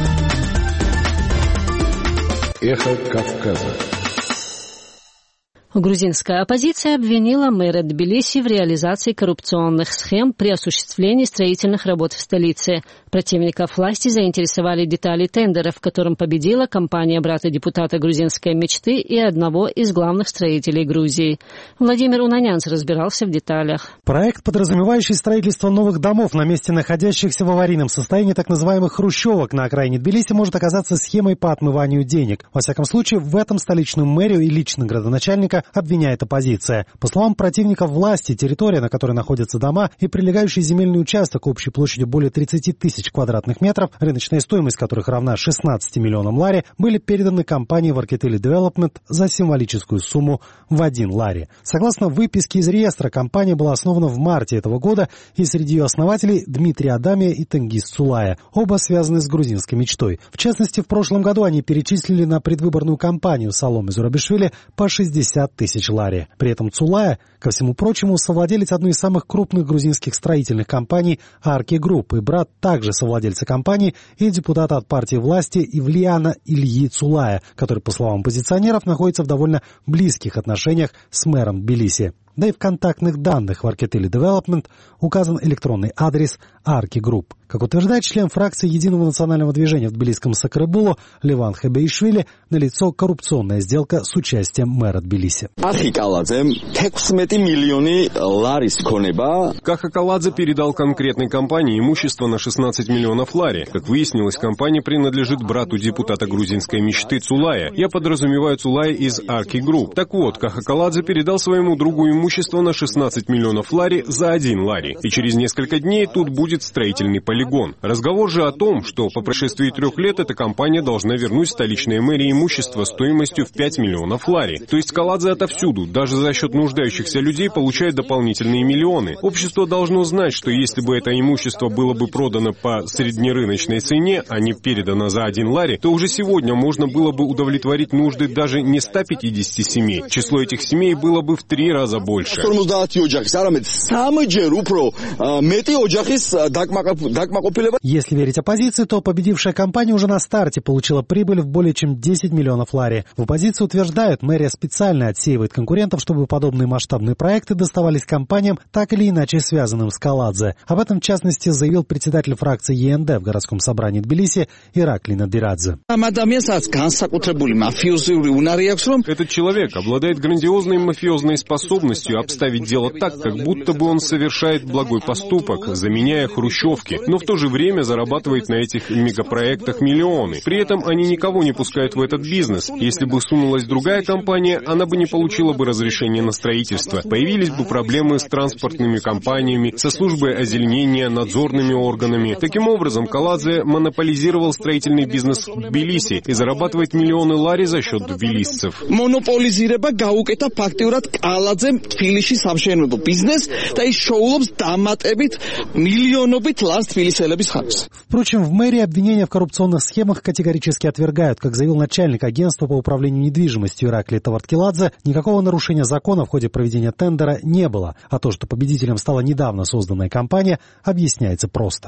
«Эхо Кавказа». Грузинская оппозиция обвинила мэра Тбилиси в реализации коррупционных схем при осуществлении строительных работ в столице. Противников власти заинтересовали детали тендера, в котором победила компания брата депутата грузинской мечты и одного из главных строителей Грузии. Владимир Унанянц разбирался в деталях. Проект, подразумевающий строительство новых домов на месте находящихся в аварийном состоянии так называемых хрущевок на окраине Тбилиси, может оказаться схемой по отмыванию денег. Во всяком случае, в этом столичную мэрию и лично градоначальника обвиняет оппозиция. По словам противников власти, территория, на которой находятся дома, и прилегающий земельный участок общей площадью более 30 тысяч квадратных метров, рыночная стоимость которых равна 16 миллионам лари, были переданы компании Varketeli Development за символическую сумму в 1 лари. Согласно выписке из реестра, компания была основана в марте этого года, и среди ее основателей Дмитрий Адамия и Тенгиз Цулая, оба связаны с грузинской мечтой. В частности, в прошлом году они перечислили на предвыборную кампанию Саломе Зурабишвили по 60 тысяч лари. При этом Цулая, ко всему прочему, совладелец одной из самых крупных грузинских строительных компаний Арки Групп и брат также совладельца компании и депутата от партии власти Ивлияна Ильи Цулая, который, по словам оппозиционеров, находится в довольно близких отношениях с мэром Тбилиси. Да и в контактных данных Varketeli Development указан электронный адрес Арки Групп. Как утверждает член фракции Единого национального движения в тбилисском Сакребулу Леван Хебеишвили, налицо коррупционная сделка с участием мэра Тбилиси. Каха Каладзе передал конкретной компании имущество на 16 миллионов лари. Как выяснилось, компания принадлежит брату депутата грузинской мечты Цулая. Я подразумеваю Цулая из Арки Групп. Так вот, Каха Каладзе передал своему другу имущество на 16 миллионов лари за 1 лари. И через несколько дней тут будет строительный полигон. Разговор же о том, что по прошествии 3 лет эта компания должна вернуть столичной мэрии имущество стоимостью в 5 миллионов лари. То есть Каладзе отовсюду, даже за счет нуждающихся людей, получает дополнительные миллионы. Общество должно знать, что если бы это имущество было бы продано по среднерыночной цене, а не передано за 1 лари, то уже сегодня можно было бы удовлетворить нужды даже не 150 семей. Число этих семей было бы в 3 раза больше. Если верить оппозиции, то победившая компания уже на старте получила прибыль в более чем 10 миллионов лари. В оппозиции утверждают, мэрия специально отсеивает конкурентов, чтобы подобные масштабные проекты доставались компаниям, так или иначе связанным с Каладзе. Об этом, в частности, заявил председатель фракции ЕНД в городском собрании Тбилиси Ираклий Надирадзе. Этот человек обладает грандиозной мафиозной способностью обставить дело так, как будто бы он совершает благой поступок, заменяя хрущевки, но в то же время зарабатывает на этих мегапроектах миллионы. При этом они никого не пускают в этот бизнес. Если бы сунулась другая компания, она бы не получила бы разрешение на строительство. Появились бы проблемы с транспортными компаниями, со службой озеленения, надзорными органами. Таким образом, Каладзе монополизировал строительный бизнес в Тбилиси и зарабатывает миллионы лари за счет тбилисцев. Впрочем, в мэрии обвинения в коррупционных схемах категорически отвергают. Как заявил начальник агентства по управлению недвижимостью Ираклий Таварткеладзе, никакого нарушения закона в ходе проведения тендера не было. А то, что победителем стала недавно созданная компания, объясняется просто.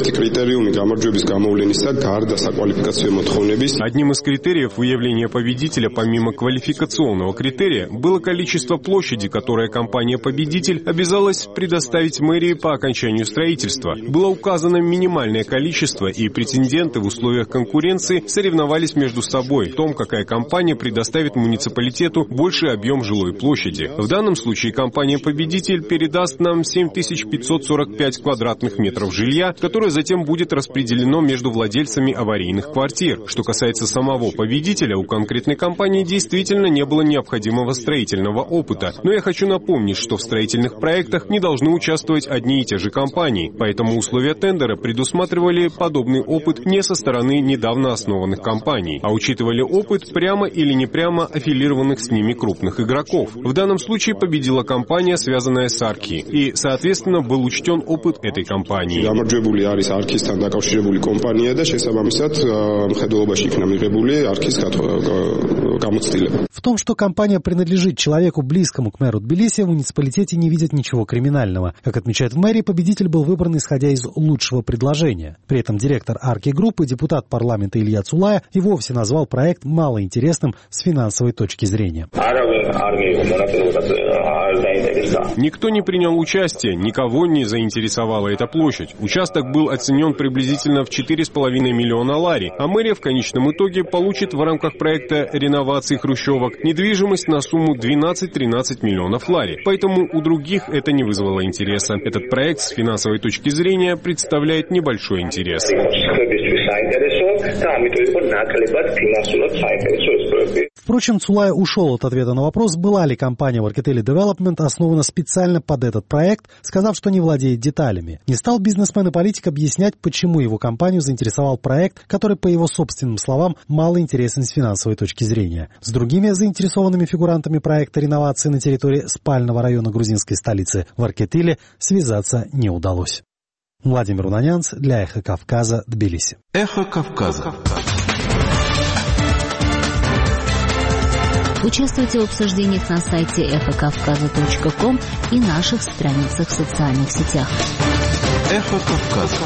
Одним из критериев выявления победителя, помимо квалификационного критерия, было количество площади, которое компания-победитель обязалась предоставить мэрии по окончанию строительства. Было указано минимальное количество, и претенденты в условиях конкуренции соревновались между собой в том, какая компания предоставит муниципалитету больший объем жилой площади. В данном случае компания-победитель передаст нам 7545 квадратных метров жилья, которое затем будет распределено между владельцами аварийных квартир. Что касается самого победителя, у конкретной компании действительно не было необходимого строительного опыта. Но я хочу напомнить, что в строительных проектах не должны участвовать одни и те же компании, поэтому условия тендера предусматривали подобный опыт не со стороны недавно основанных компаний, а учитывали опыт прямо или не прямо аффилированных с ними крупных игроков. В данном случае победила компания, связанная с Арки, и, соответственно, был учтен опыт этой компании. В том, что компания принадлежит человеку, близкому к мэру Тбилиси, в муниципалитете не видят ничего криминального. Как отмечают в мэрии, победитель был выбран исходя из лучшего предложения. При этом директор Арки Групп и депутат парламента Илья Цулая и вовсе назвал проект малоинтересным с финансовой точки зрения. Никто не принял участие, никого не заинтересовала эта площадь. Участок был оценен приблизительно в 4,5 миллиона лари, а мэрия в конечном итоге получит в рамках проекта реновации хрущевок недвижимость на сумму 12-13 миллионов лари. Поэтому у других это не вызвало интереса. Этот проект с финансовой точки зрения представляет небольшой интерес. Впрочем, Цулай ушел от ответа на вопрос, была ли компания Warketeli Development основана специально под этот проект, сказав, что не владеет деталями. Не стал бизнесмен и политик объяснять, почему его компанию заинтересовал проект, который, по его собственным словам, мало интересен с финансовой точки зрения. С другими заинтересованными фигурантами проекта реновации на территории спального района грузинской столицы Warketeli связаться не удалось. Владимир Унанянц для «Эхо Кавказа», Тбилиси. «Эхо Кавказа». Участвуйте в обсуждениях на сайте эхокавказа.ком и наших страницах в социальных сетях. «Эхо Кавказа».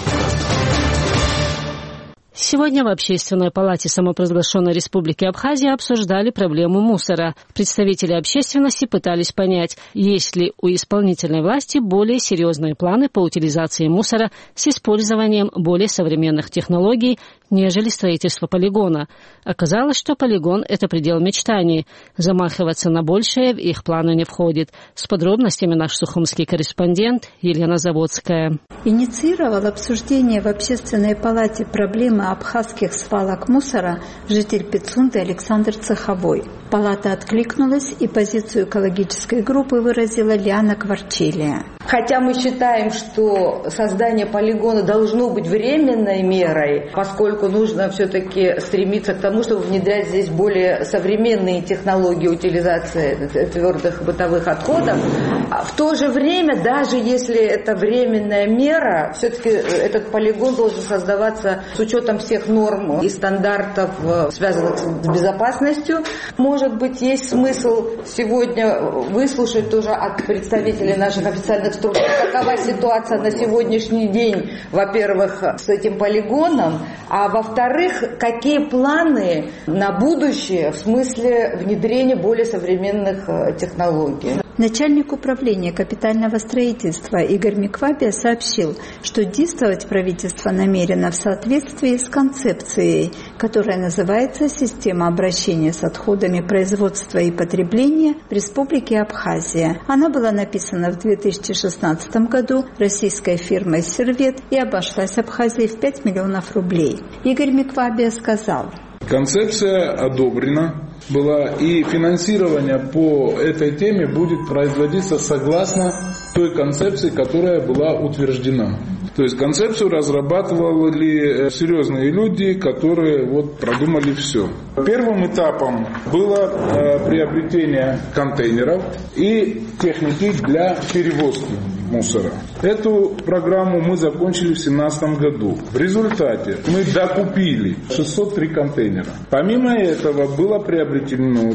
Сегодня в Общественной палате самопровозглашенной Республики Абхазия обсуждали проблему мусора. Представители общественности пытались понять, есть ли у исполнительной власти более серьезные планы по утилизации мусора с использованием более современных технологий, нежели строительство полигона. Оказалось, что полигон – это предел мечтаний. Замахиваться на большее в их планы не входит. С подробностями наш сухумский корреспондент Елена Заводская. Инициировал обсуждение в Общественной палате проблемы абхазских свалок мусора житель Пицунды Александр Цеховой. Палата откликнулась, и позицию экологической группы выразила Лиана Кварчелия. Хотя мы считаем, что создание полигона должно быть временной мерой, поскольку нужно все-таки стремиться к тому, чтобы внедрять здесь более современные технологии утилизации твердых бытовых отходов. В то же время, даже если это временная мера, все-таки этот полигон должен создаваться с учетом всех норм и стандартов, связанных с безопасностью. Может быть, есть смысл сегодня выслушать тоже от представителей наших официальных структур, какова ситуация на сегодняшний день, во-первых, с этим полигоном, а во-вторых, какие планы на будущее в смысле внедрения более современных технологий. Начальник управления капитального строительства Игорь Миквабия сообщил, что действовать правительство намерено в соответствии с концепцией, которая называется «Система обращения с отходами производства и потребления в Республике Абхазия». Она была написана в 2016 году российской фирмой «Сервет» и обошлась Абхазии в 5 миллионов рублей. Игорь Миквабия сказал: концепция одобрена была, и финансирование по этой теме будет производиться согласно той концепции, которая была утверждена. То есть концепцию разрабатывали серьезные люди, которые продумали все. Первым этапом было приобретение контейнеров и техники для перевозки мусора. Эту программу мы закончили в 2017 году. В результате мы докупили 603 контейнера. Помимо этого было приобретено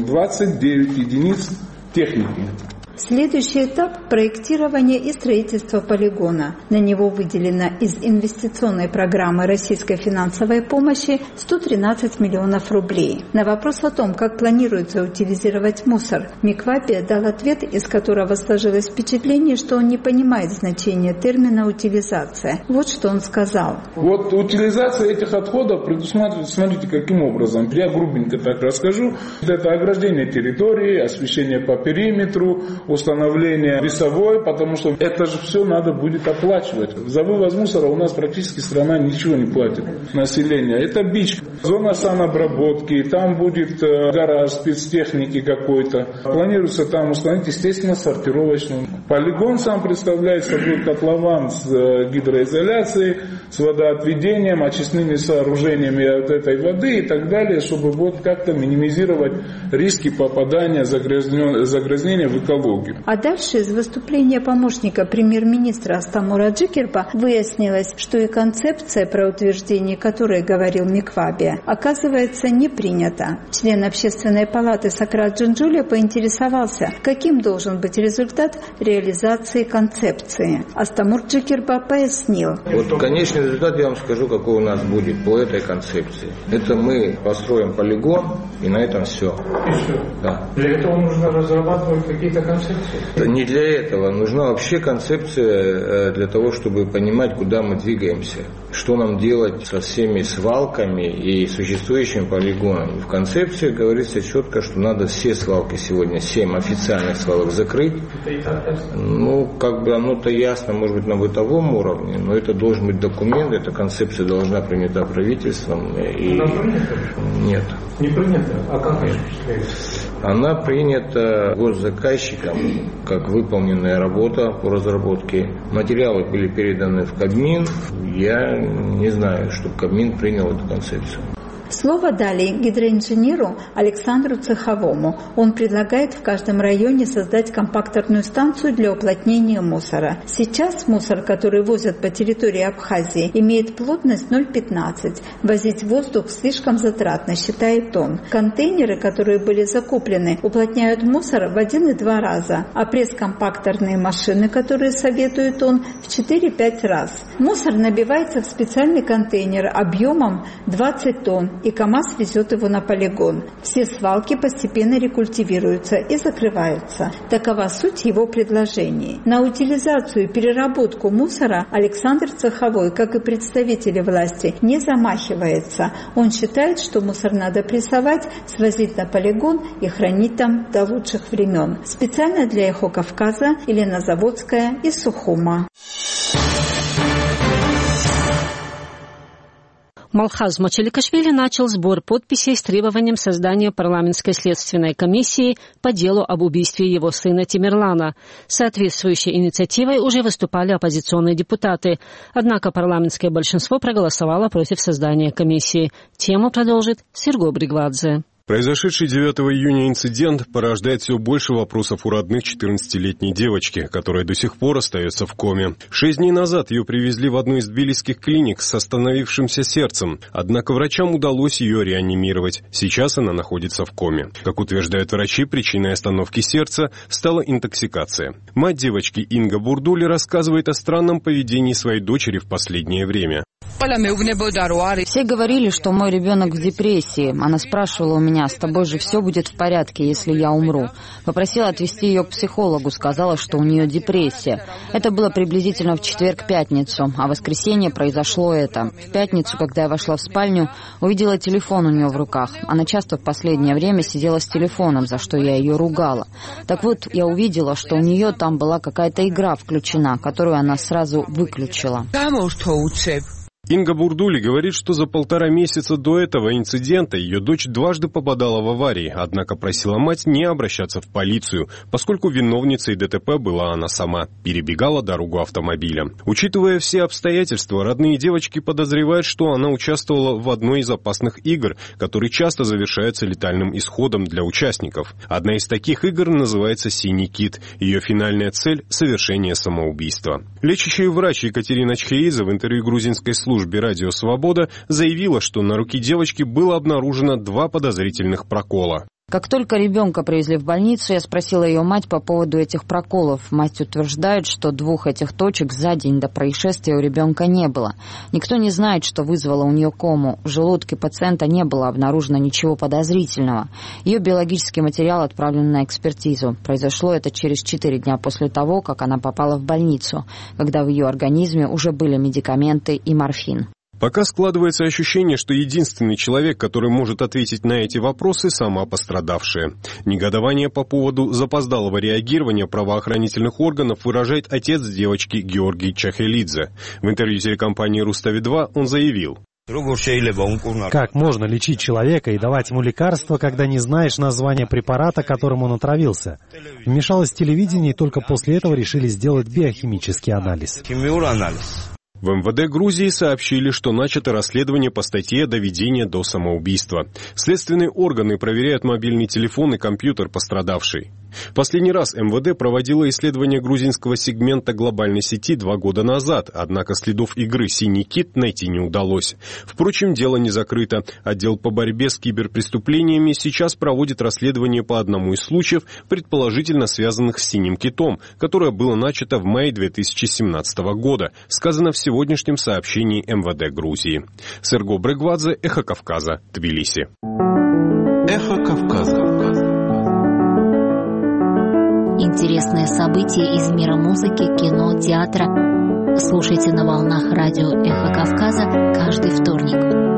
29 единиц техники. Следующий этап – проектирование и строительство полигона. На него выделено из инвестиционной программы российской финансовой помощи 113 миллионов рублей. На вопрос о том, как планируется утилизировать мусор, Миквабия дал ответ, из которого сложилось впечатление, что он не понимает значения термина «утилизация». Вот что он сказал. Утилизация этих отходов предусматривается, смотрите, каким образом. Я грубенько так расскажу. Это ограждение территории, освещение по периметру, установление весовой, потому что это же все надо будет оплачивать. За вывоз мусора у нас практически страна ничего не платит. Население. Это бич. Зона санобработки, там будет гараж спецтехники какой-то. Планируется там установить, естественно, сортировочную. Полигон сам представляет собой котлован с гидроизоляцией, с водоотведением, очистными сооружениями от этой воды и так далее, чтобы как-то минимизировать риски попадания загрязнения в экологию. технологию. А дальше из выступления помощника премьер-министра Астамура Джикерба выяснилось, что и концепция, про утверждение которой говорил Миквабе, оказывается не принята. Член общественной палаты Сократ Джунджуля поинтересовался, каким должен быть результат реализации концепции. Астамур Джикерба пояснил. Вот конечный результат я вам скажу, какой у нас будет по этой концепции. Это мы построим полигон, и на этом все. И все? Да. Для этого нужно разрабатывать какие-то концепции? Не для этого. Нужна вообще концепция для того, чтобы понимать, куда мы двигаемся. Что нам делать со всеми свалками и существующими полигонами. В концепции говорится четко, что надо все свалки сегодня, 7 официальных свалок закрыть. Это и так ясно? Ну, как бы оно-то ясно, может быть, на бытовом уровне, но это должен быть документ, эта концепция должна принята правительством. И... Она принята? Нет. Не принята? А как она осуществляется? Она принята госзаказчиком как выполненная работа по разработке. Материалы были переданы в Кабмин. Я не знаю, чтобы Кабмин принял эту концепцию. Слово дали гидроинженеру Александру Цеховому. Он предлагает в каждом районе создать компакторную станцию для уплотнения мусора. Сейчас мусор, который возят по территории Абхазии, имеет плотность 0,15. Возить воздух слишком затратно, считает он. Контейнеры, которые были закуплены, уплотняют мусор в 1,2 раза, а пресс-компакторные машины, которые советует он, в 4-5 раз. Мусор набивается в специальный контейнер объемом 20 тонн, и КАМАЗ везет его на полигон. Все свалки постепенно рекультивируются и закрываются. Такова суть его предложений. На утилизацию и переработку мусора Александр Цеховой, как и представители власти, не замахивается. Он считает, что мусор надо прессовать, свозить на полигон и хранить там до лучших времен. Специально для Эхо Кавказа Елена Заводская из Сухума. Малхаз Мачаликашвили начал сбор подписей с требованием создания парламентской следственной комиссии по делу об убийстве его сына Тимирлана. Соответствующей инициативой уже выступали оппозиционные депутаты, однако парламентское большинство проголосовало против создания комиссии. Тему продолжит Серго Бригвадзе. Произошедший 9 июня инцидент порождает все больше вопросов у родных 14-летней девочки, которая до сих пор остается в коме. 6 дней назад ее привезли в одну из тбилисских клиник с остановившимся сердцем, однако врачам удалось ее реанимировать. Сейчас она находится в коме. Как утверждают врачи, причиной остановки сердца стала интоксикация. Мать девочки Инга Бурдули рассказывает о странном поведении своей дочери в последнее время. Все говорили, что мой ребенок в депрессии. Она спрашивала у меня, с тобой же все будет в порядке, если я умру. Попросила отвезти ее к психологу, сказала, что у нее депрессия. Это было приблизительно в четверг-пятницу, а в воскресенье произошло это. В пятницу, когда я вошла в спальню, увидела телефон у нее в руках. Она часто в последнее время сидела с телефоном, за что я ее ругала. Так вот, я увидела, что у нее там была какая-то игра включена, которую она сразу выключила. Инга Бурдули говорит, что за 1,5 месяца до этого инцидента ее дочь дважды попадала в аварии, однако просила мать не обращаться в полицию, поскольку виновницей ДТП была она сама, перебегала дорогу автомобиля. Учитывая все обстоятельства, родные девочки подозревают, что она участвовала в одной из опасных игр, которые часто завершаются летальным исходом для участников. Одна из таких игр называется «Синий кит». Ее финальная цель – совершение самоубийства. Лечащий врач Екатерина Чхеидзе в интервью грузинской службе «Радио Свобода» заявила, что на руке девочки было обнаружено 2 подозрительных прокола. Как только ребенка привезли в больницу, я спросила ее мать по поводу этих проколов. Мать утверждает, что 2 этих точек за день до происшествия у ребенка не было. Никто не знает, что вызвало у нее кому. В желудке пациента не было обнаружено ничего подозрительного. Ее биологический материал отправлен на экспертизу. Произошло это через 4 дня после того, как она попала в больницу, когда в ее организме уже были медикаменты и морфин. Пока складывается ощущение, что единственный человек, который может ответить на эти вопросы, сама пострадавшая. Негодование по поводу запоздалого реагирования правоохранительных органов выражает отец девочки Георгий Чахелидзе. В интервью телекомпании «Рустави-2» он заявил: как можно лечить человека и давать ему лекарства, когда не знаешь название препарата, которым он отравился? Вмешалось телевидение, и только после этого решили сделать биохимический анализ. В МВД Грузии сообщили, что начато расследование по статье «Доведение до самоубийства». Следственные органы проверяют мобильный телефон и компьютер пострадавшей. Последний раз МВД проводило исследование грузинского сегмента глобальной сети 2 года назад, однако следов игры «Синий кит» найти не удалось. Впрочем, дело не закрыто. Отдел по борьбе с киберпреступлениями сейчас проводит расследование по одному из случаев, предположительно связанных с «Синим китом», которое было начато в мае 2017 года, сказано в сегодняшнем сообщении МВД Грузии. Серго Брегвадзе, Эхо Кавказа, Тбилиси. Эхо Кавказа. Интересные события из мира музыки, кино, театра. Слушайте на волнах радио «Эхо Кавказа» каждый вторник.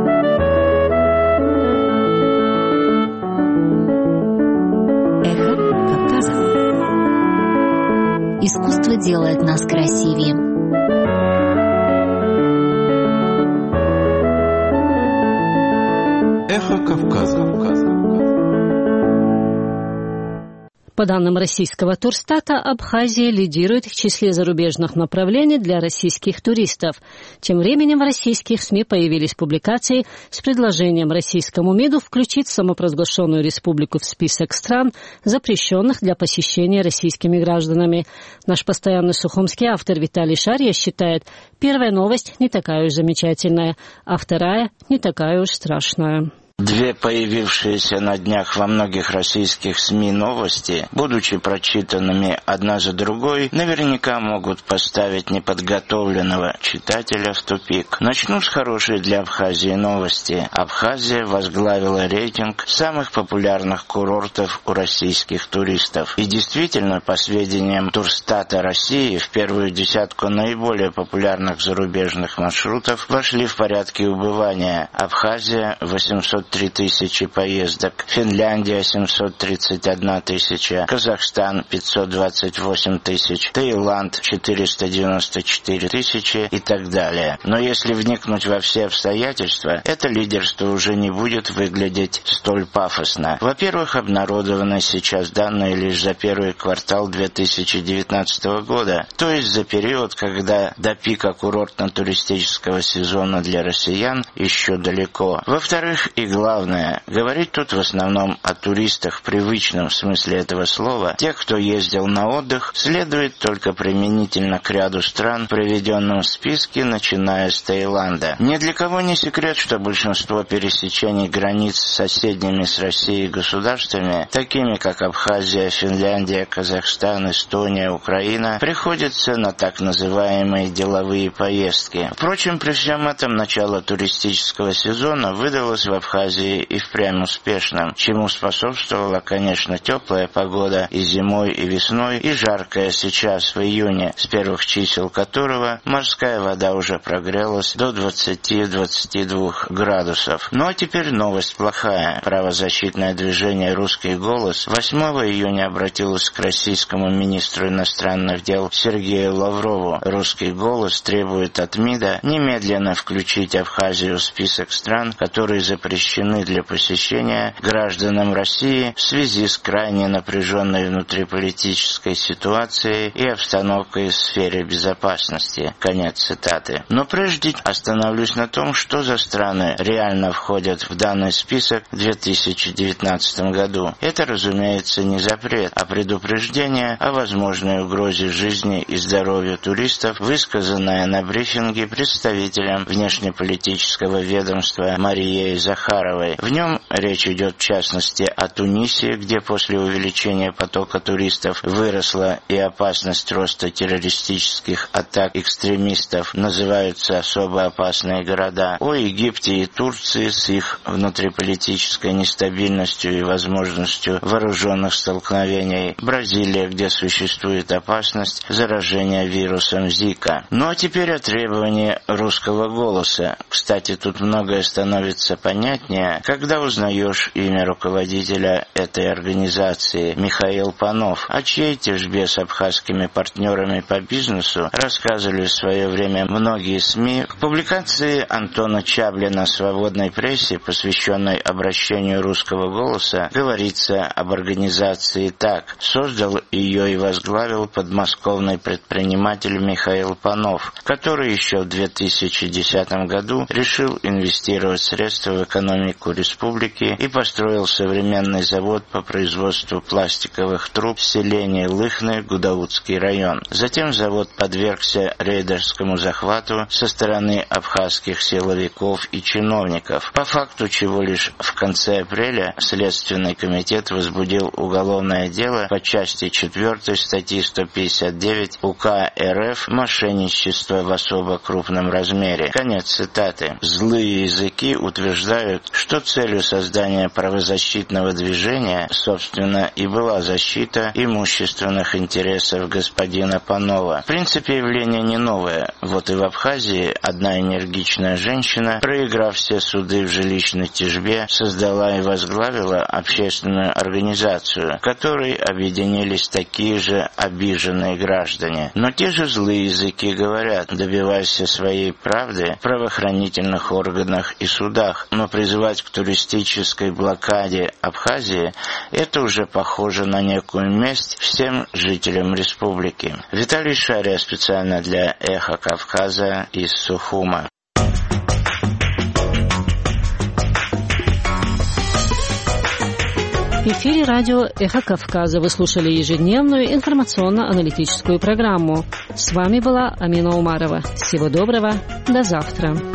Эхо Кавказа. Искусство делает нас красивее. Эхо Кавказа. По данным российского Турстата, Абхазия лидирует в числе зарубежных направлений для российских туристов. Тем временем в российских СМИ появились публикации с предложением российскому МИДу включить самопровозглашенную республику в список стран, запрещенных для посещения российскими гражданами. Наш постоянный сухумский автор Виталий Шарья считает, первая новость не такая уж замечательная, а вторая не такая уж страшная. Две появившиеся на днях во многих российских СМИ новости, будучи прочитанными одна за другой, наверняка могут поставить неподготовленного читателя в тупик. Начну с хорошей для Абхазии новости. Абхазия возглавила рейтинг самых популярных курортов у российских туристов. И действительно, по сведениям Турстата России, в первую десятку наиболее популярных зарубежных маршрутов вошли в порядке убывания. Абхазия — 803 тысячи поездок, Финляндия — 731 тысяча, Казахстан — 528 тысяч, Таиланд — 494 тысячи и так далее. Но если вникнуть во все обстоятельства, это лидерство уже не будет выглядеть столь пафосно. Во-первых, обнародованы сейчас данные лишь за первый квартал 2019 года, то есть за период, когда до пика курортно-туристического сезона для россиян еще далеко. Во-вторых, и главное, говорить тут в основном о туристах в привычном смысле этого слова. Тех, кто ездил на отдых, следует только применительно к ряду стран, приведенным в списке, начиная с Таиланда. Ни для кого не секрет, что большинство пересечений границ с соседними с Россией государствами, такими как Абхазия, Финляндия, Казахстан, Эстония, Украина, приходится на так называемые деловые поездки. Впрочем, при всем этом начало туристического сезона выдалось в Абхазии и впрямь успешным, чему способствовала, конечно, теплая погода и зимой, и весной, и жаркая сейчас, в июне, с первых чисел которого морская вода уже прогрелась до 20-22 градусов. Ну а теперь новость плохая. Правозащитное движение «Русский голос» 8 июня обратилось к российскому министру иностранных дел Сергею Лаврову. «Русский голос» требует от МИДа немедленно включить Абхазию в список стран, которые запрещены для посещения гражданам России в связи с крайне напряженной внутриполитической ситуацией и обстановкой в сфере безопасности. Конец цитаты. Но прежде остановлюсь на том, что за страны реально входят в данный список в 2019 году. Это, разумеется, не запрет, а предупреждение о возможной угрозе жизни и здоровью туристов, высказанное на брифинге представителем внешнеполитического ведомства Марией Захаровой. В нем речь идет в частности о Тунисе, где после увеличения потока туристов выросла и опасность роста террористических атак экстремистов, называются особо опасные города, о Египте и Турции с их внутриполитической нестабильностью и возможностью вооруженных столкновений, Бразилия, где существует опасность заражения вирусом Зика. Ну а теперь о требовании русского голоса. Кстати, тут многое становится понятнее, когда узнаешь имя руководителя этой организации, Михаил Панов, о чьей тяжбе с абхазскими партнерами по бизнесу рассказывали в свое время многие СМИ. В публикации Антона Чаблина в «Свободной прессе», посвященной обращению русского голоса, говорится об организации так. Создал ее и возглавил подмосковный предприниматель Михаил Панов, который еще в 2010 году решил инвестировать средства в экономику экономику республики и построил современный завод по производству пластиковых труб в селении Лыхны, Гудаутский район. Затем завод подвергся рейдерскому захвату со стороны абхазских силовиков и чиновников, по факту чего лишь в конце апреля Следственный комитет возбудил уголовное дело по части 4 статьи 159 УК РФ «Мошенничество в особо крупном размере». Конец цитаты. Злые языки утверждают, что целью создания правозащитного движения, собственно, и была защита имущественных интересов господина Панова. В принципе, явление не новое. Вот и в Абхазии одна энергичная женщина, проиграв все суды в жилищной тяжбе, создала и возглавила общественную организацию, в которой объединились такие же обиженные граждане. Но те же злые языки говорят: добивайся своей правды в правоохранительных органах и судах, но призывать к туристической блокаде Абхазии – это уже похоже на некую месть всем жителям республики. Виталий Шария специально для «Эхо Кавказа» из Сухума. В эфире радио «Эхо Кавказа». Вы слушали ежедневную информационно-аналитическую программу. С вами была Амина Умарова. Всего доброго. До завтра.